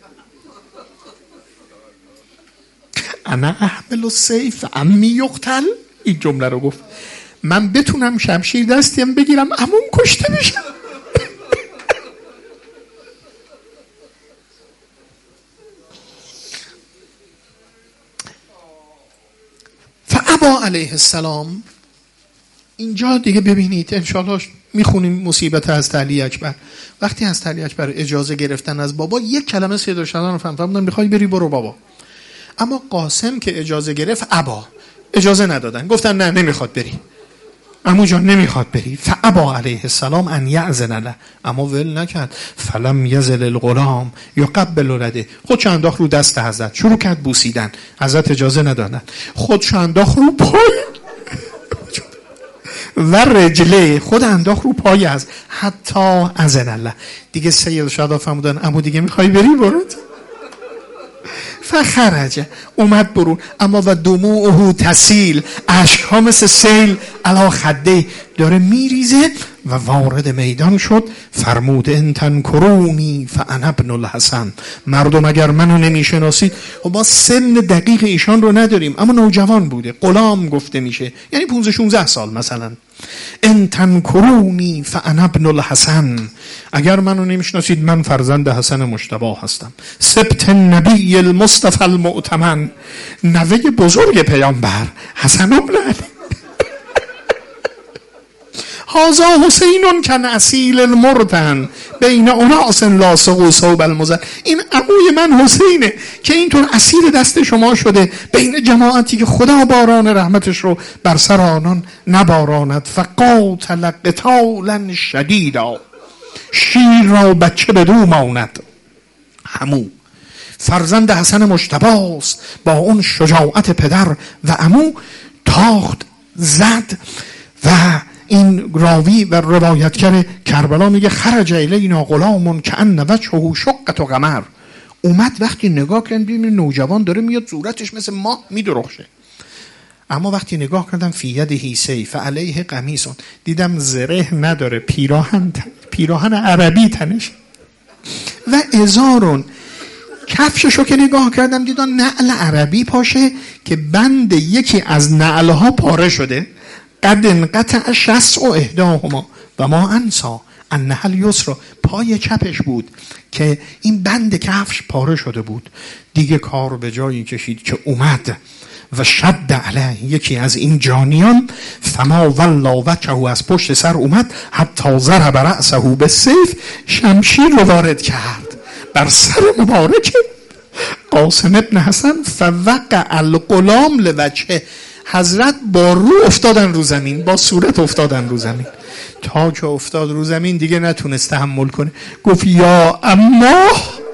انا احمل السیف عمی یقتل، این جمله رو گفت، من بتونم شمشیر دستیم بگیرم عموم کشته بشم. فابا علیه السلام. اینجا دیگه ببینید انشاءالله میخونیم مصیبت از علی اکبر. وقتی از علی اکبر اجازه گرفتن از بابا، یک کلمه سید الشهدان رو فهمیدن، میخوای بری برو بابا. اما قاسم که اجازه گرفت ابا، اجازه ندادن، گفتن نه نمیخواد بری عمو جان، نمیخواد بری. فابا علیه السلام ان یأذن له، اما ول نکرد. فلم یزل الغلام یقبل ولده، خودش انداخت رو دست حضرت، شروع کرد بوسیدن. حضرت اجازه ندادن، خودش انداخت رو پای و رجله، خود انداخت رو پای از حتی اذن الله. دیگه سید شهدا فرمودن عمو دیگه میخوای بری برو. فخرجه، اومد برون. اما و دموعه تسیل، اشک‌ها مثل سیل علی خده داره میریزه و وارد میدان شد. فرمود ان تنکرونی فانا ابن الحسن، مردم اگر منو نمیشناسید، و با سن دقیق ایشان رو نداریم اما نوجوان بوده، غلام گفته میشه، یعنی 15-16 سال مثلا. ان تنکرونی فانا ابن الحسن، اگر منو نمیشناسید من فرزند حسن مجتبی هستم. سبط النبی المصطفى المؤتمن، نوه بزرگ پیامبر حسن ابن علی. هذا حسین کن اصیل المرتن بین اناس لاصقوا ثوب المزن، این عموی من حسینه که اینطور اسیر دست شما شده بین جماعتی که خدا باران رحمتش رو بر سر آنان نباراند. فقاتل قتالا شدیدا، شیر را بچه بدو ماند. همو فرزند حسن مجتبی است، با اون شجاعت پدر و عمو تاخت زد. و این راوی و روایتگر کربلا میگه خرج الینا غلام کأن وجهه شقة قمر، اومد وقتی نگاه کردن ببینید نوجوان داره میاد، صورتش مثل ماه میدرخشه. اما وقتی نگاه کردم فی یده سیف علیه قمیص، دیدم زره نداره، پیراهن عربی تنش و ازارون. کفششو که نگاه کردم دیدم نعل عربی پاشه که بند یکی از نعلها پاره شده. قد انقطع شسع احداهما و ما انسا انها الیسرا، پای چپش بود که این بند کفش پاره شده بود. دیگه کار به جایی کشید که اومد و شد علیه یکی از این جانیان، فما ولا وجهه، از پشت سر اومد، حتی ضرب رأسه بالسیف، شمشیر رو وارد کرد بر سر مبارک قاسم ابن حسن. فوقع الغلام لوجهه، حضرت با رو افتادن رو زمین، با صورت افتادن رو زمین. تا که افتاد رو زمین دیگه نتونست تحمل کنه، گفت یا اما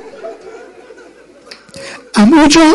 جان،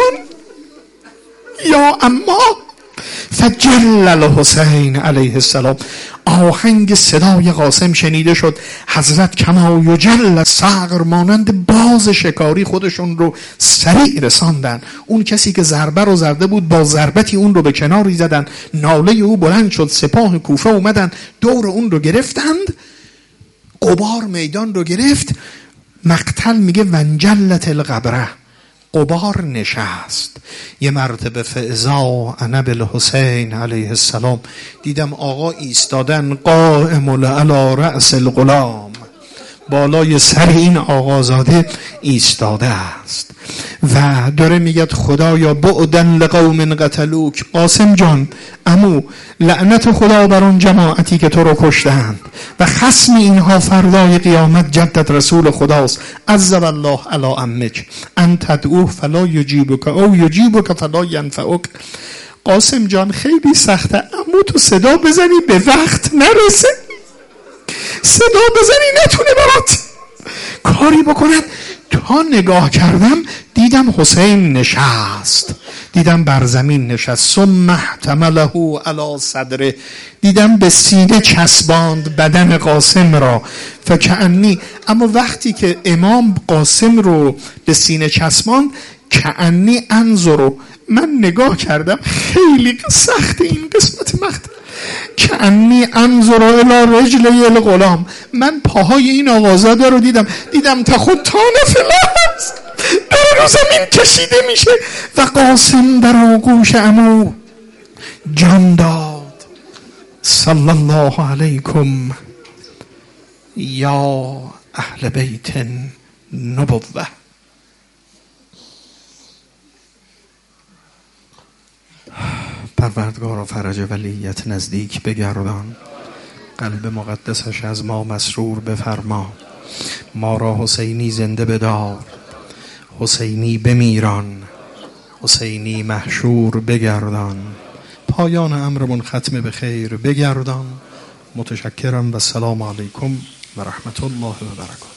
یا اما. فجل الحسین علیه السلام، آهنگ صدای قاسم شنیده شد. حضرت کما یجل صقر، مانند باز شکاری خودشون رو سریع رساندن. اون کسی که ضربه رو زده بود با ضربتی اون رو به کناری زدن، ناله او بلند شد. سپاه کوفه اومدن دور اون رو گرفتند، غبار میدان رو گرفت. مقتل میگه ونجلت القبره، غبار نشست. یه مرتبه فاذا انا بالحسین علیه السلام، دیدم آقا ایستادن، قائم علی رأس الغلام، بالای سر این آقازاده ایستاده است و داره میگه خدایا بعدن لقوم قتلوک. قاسم جان، عمو، لعنت خدا بر اون جماعتی که تو رو کشتند و خصم اینها فردای قیامت جدت رسول خداست. عز الله علی امک ان تدعوه فلا یجیبک او یجیبک فلا ینفعک. قاسم جان خیلی سخته، عمو تو صدا بزنی به وقت نرسه، صدا بزنی نتونه برات کاری بکند. تا نگاه کردم دیدم حسین نشست، دیدم بر زمین نشست. ثم احتمله علی صدره، دیدم به سینه چسباند بدن قاسم را. فکأنی، اما وقتی که امام قاسم رو به سینه چسباند، کأنی انظر، من نگاه کردم، خیلی سخت این قسمت مقطع. کأنی انظر الی رجلی الغلام، من پاهای این آقازاده رو دیدم تخطان فلاس داره رو زمین کشیده میشه و قاسم در آغوش عمو جان داد. صلی الله علیکم یا اهل بیت نبوه. پروردگارا فرج ولیت نزدیک بگردان، قلب مقدسش از ما مسرور بفرما. ما را حسینی زنده بدار، حسینی بمیران، حسینی محشور بگردان. پایان امرمون ختم به خیر بگردان. متشکرم و السلام علیکم و رحمت الله و برکاته.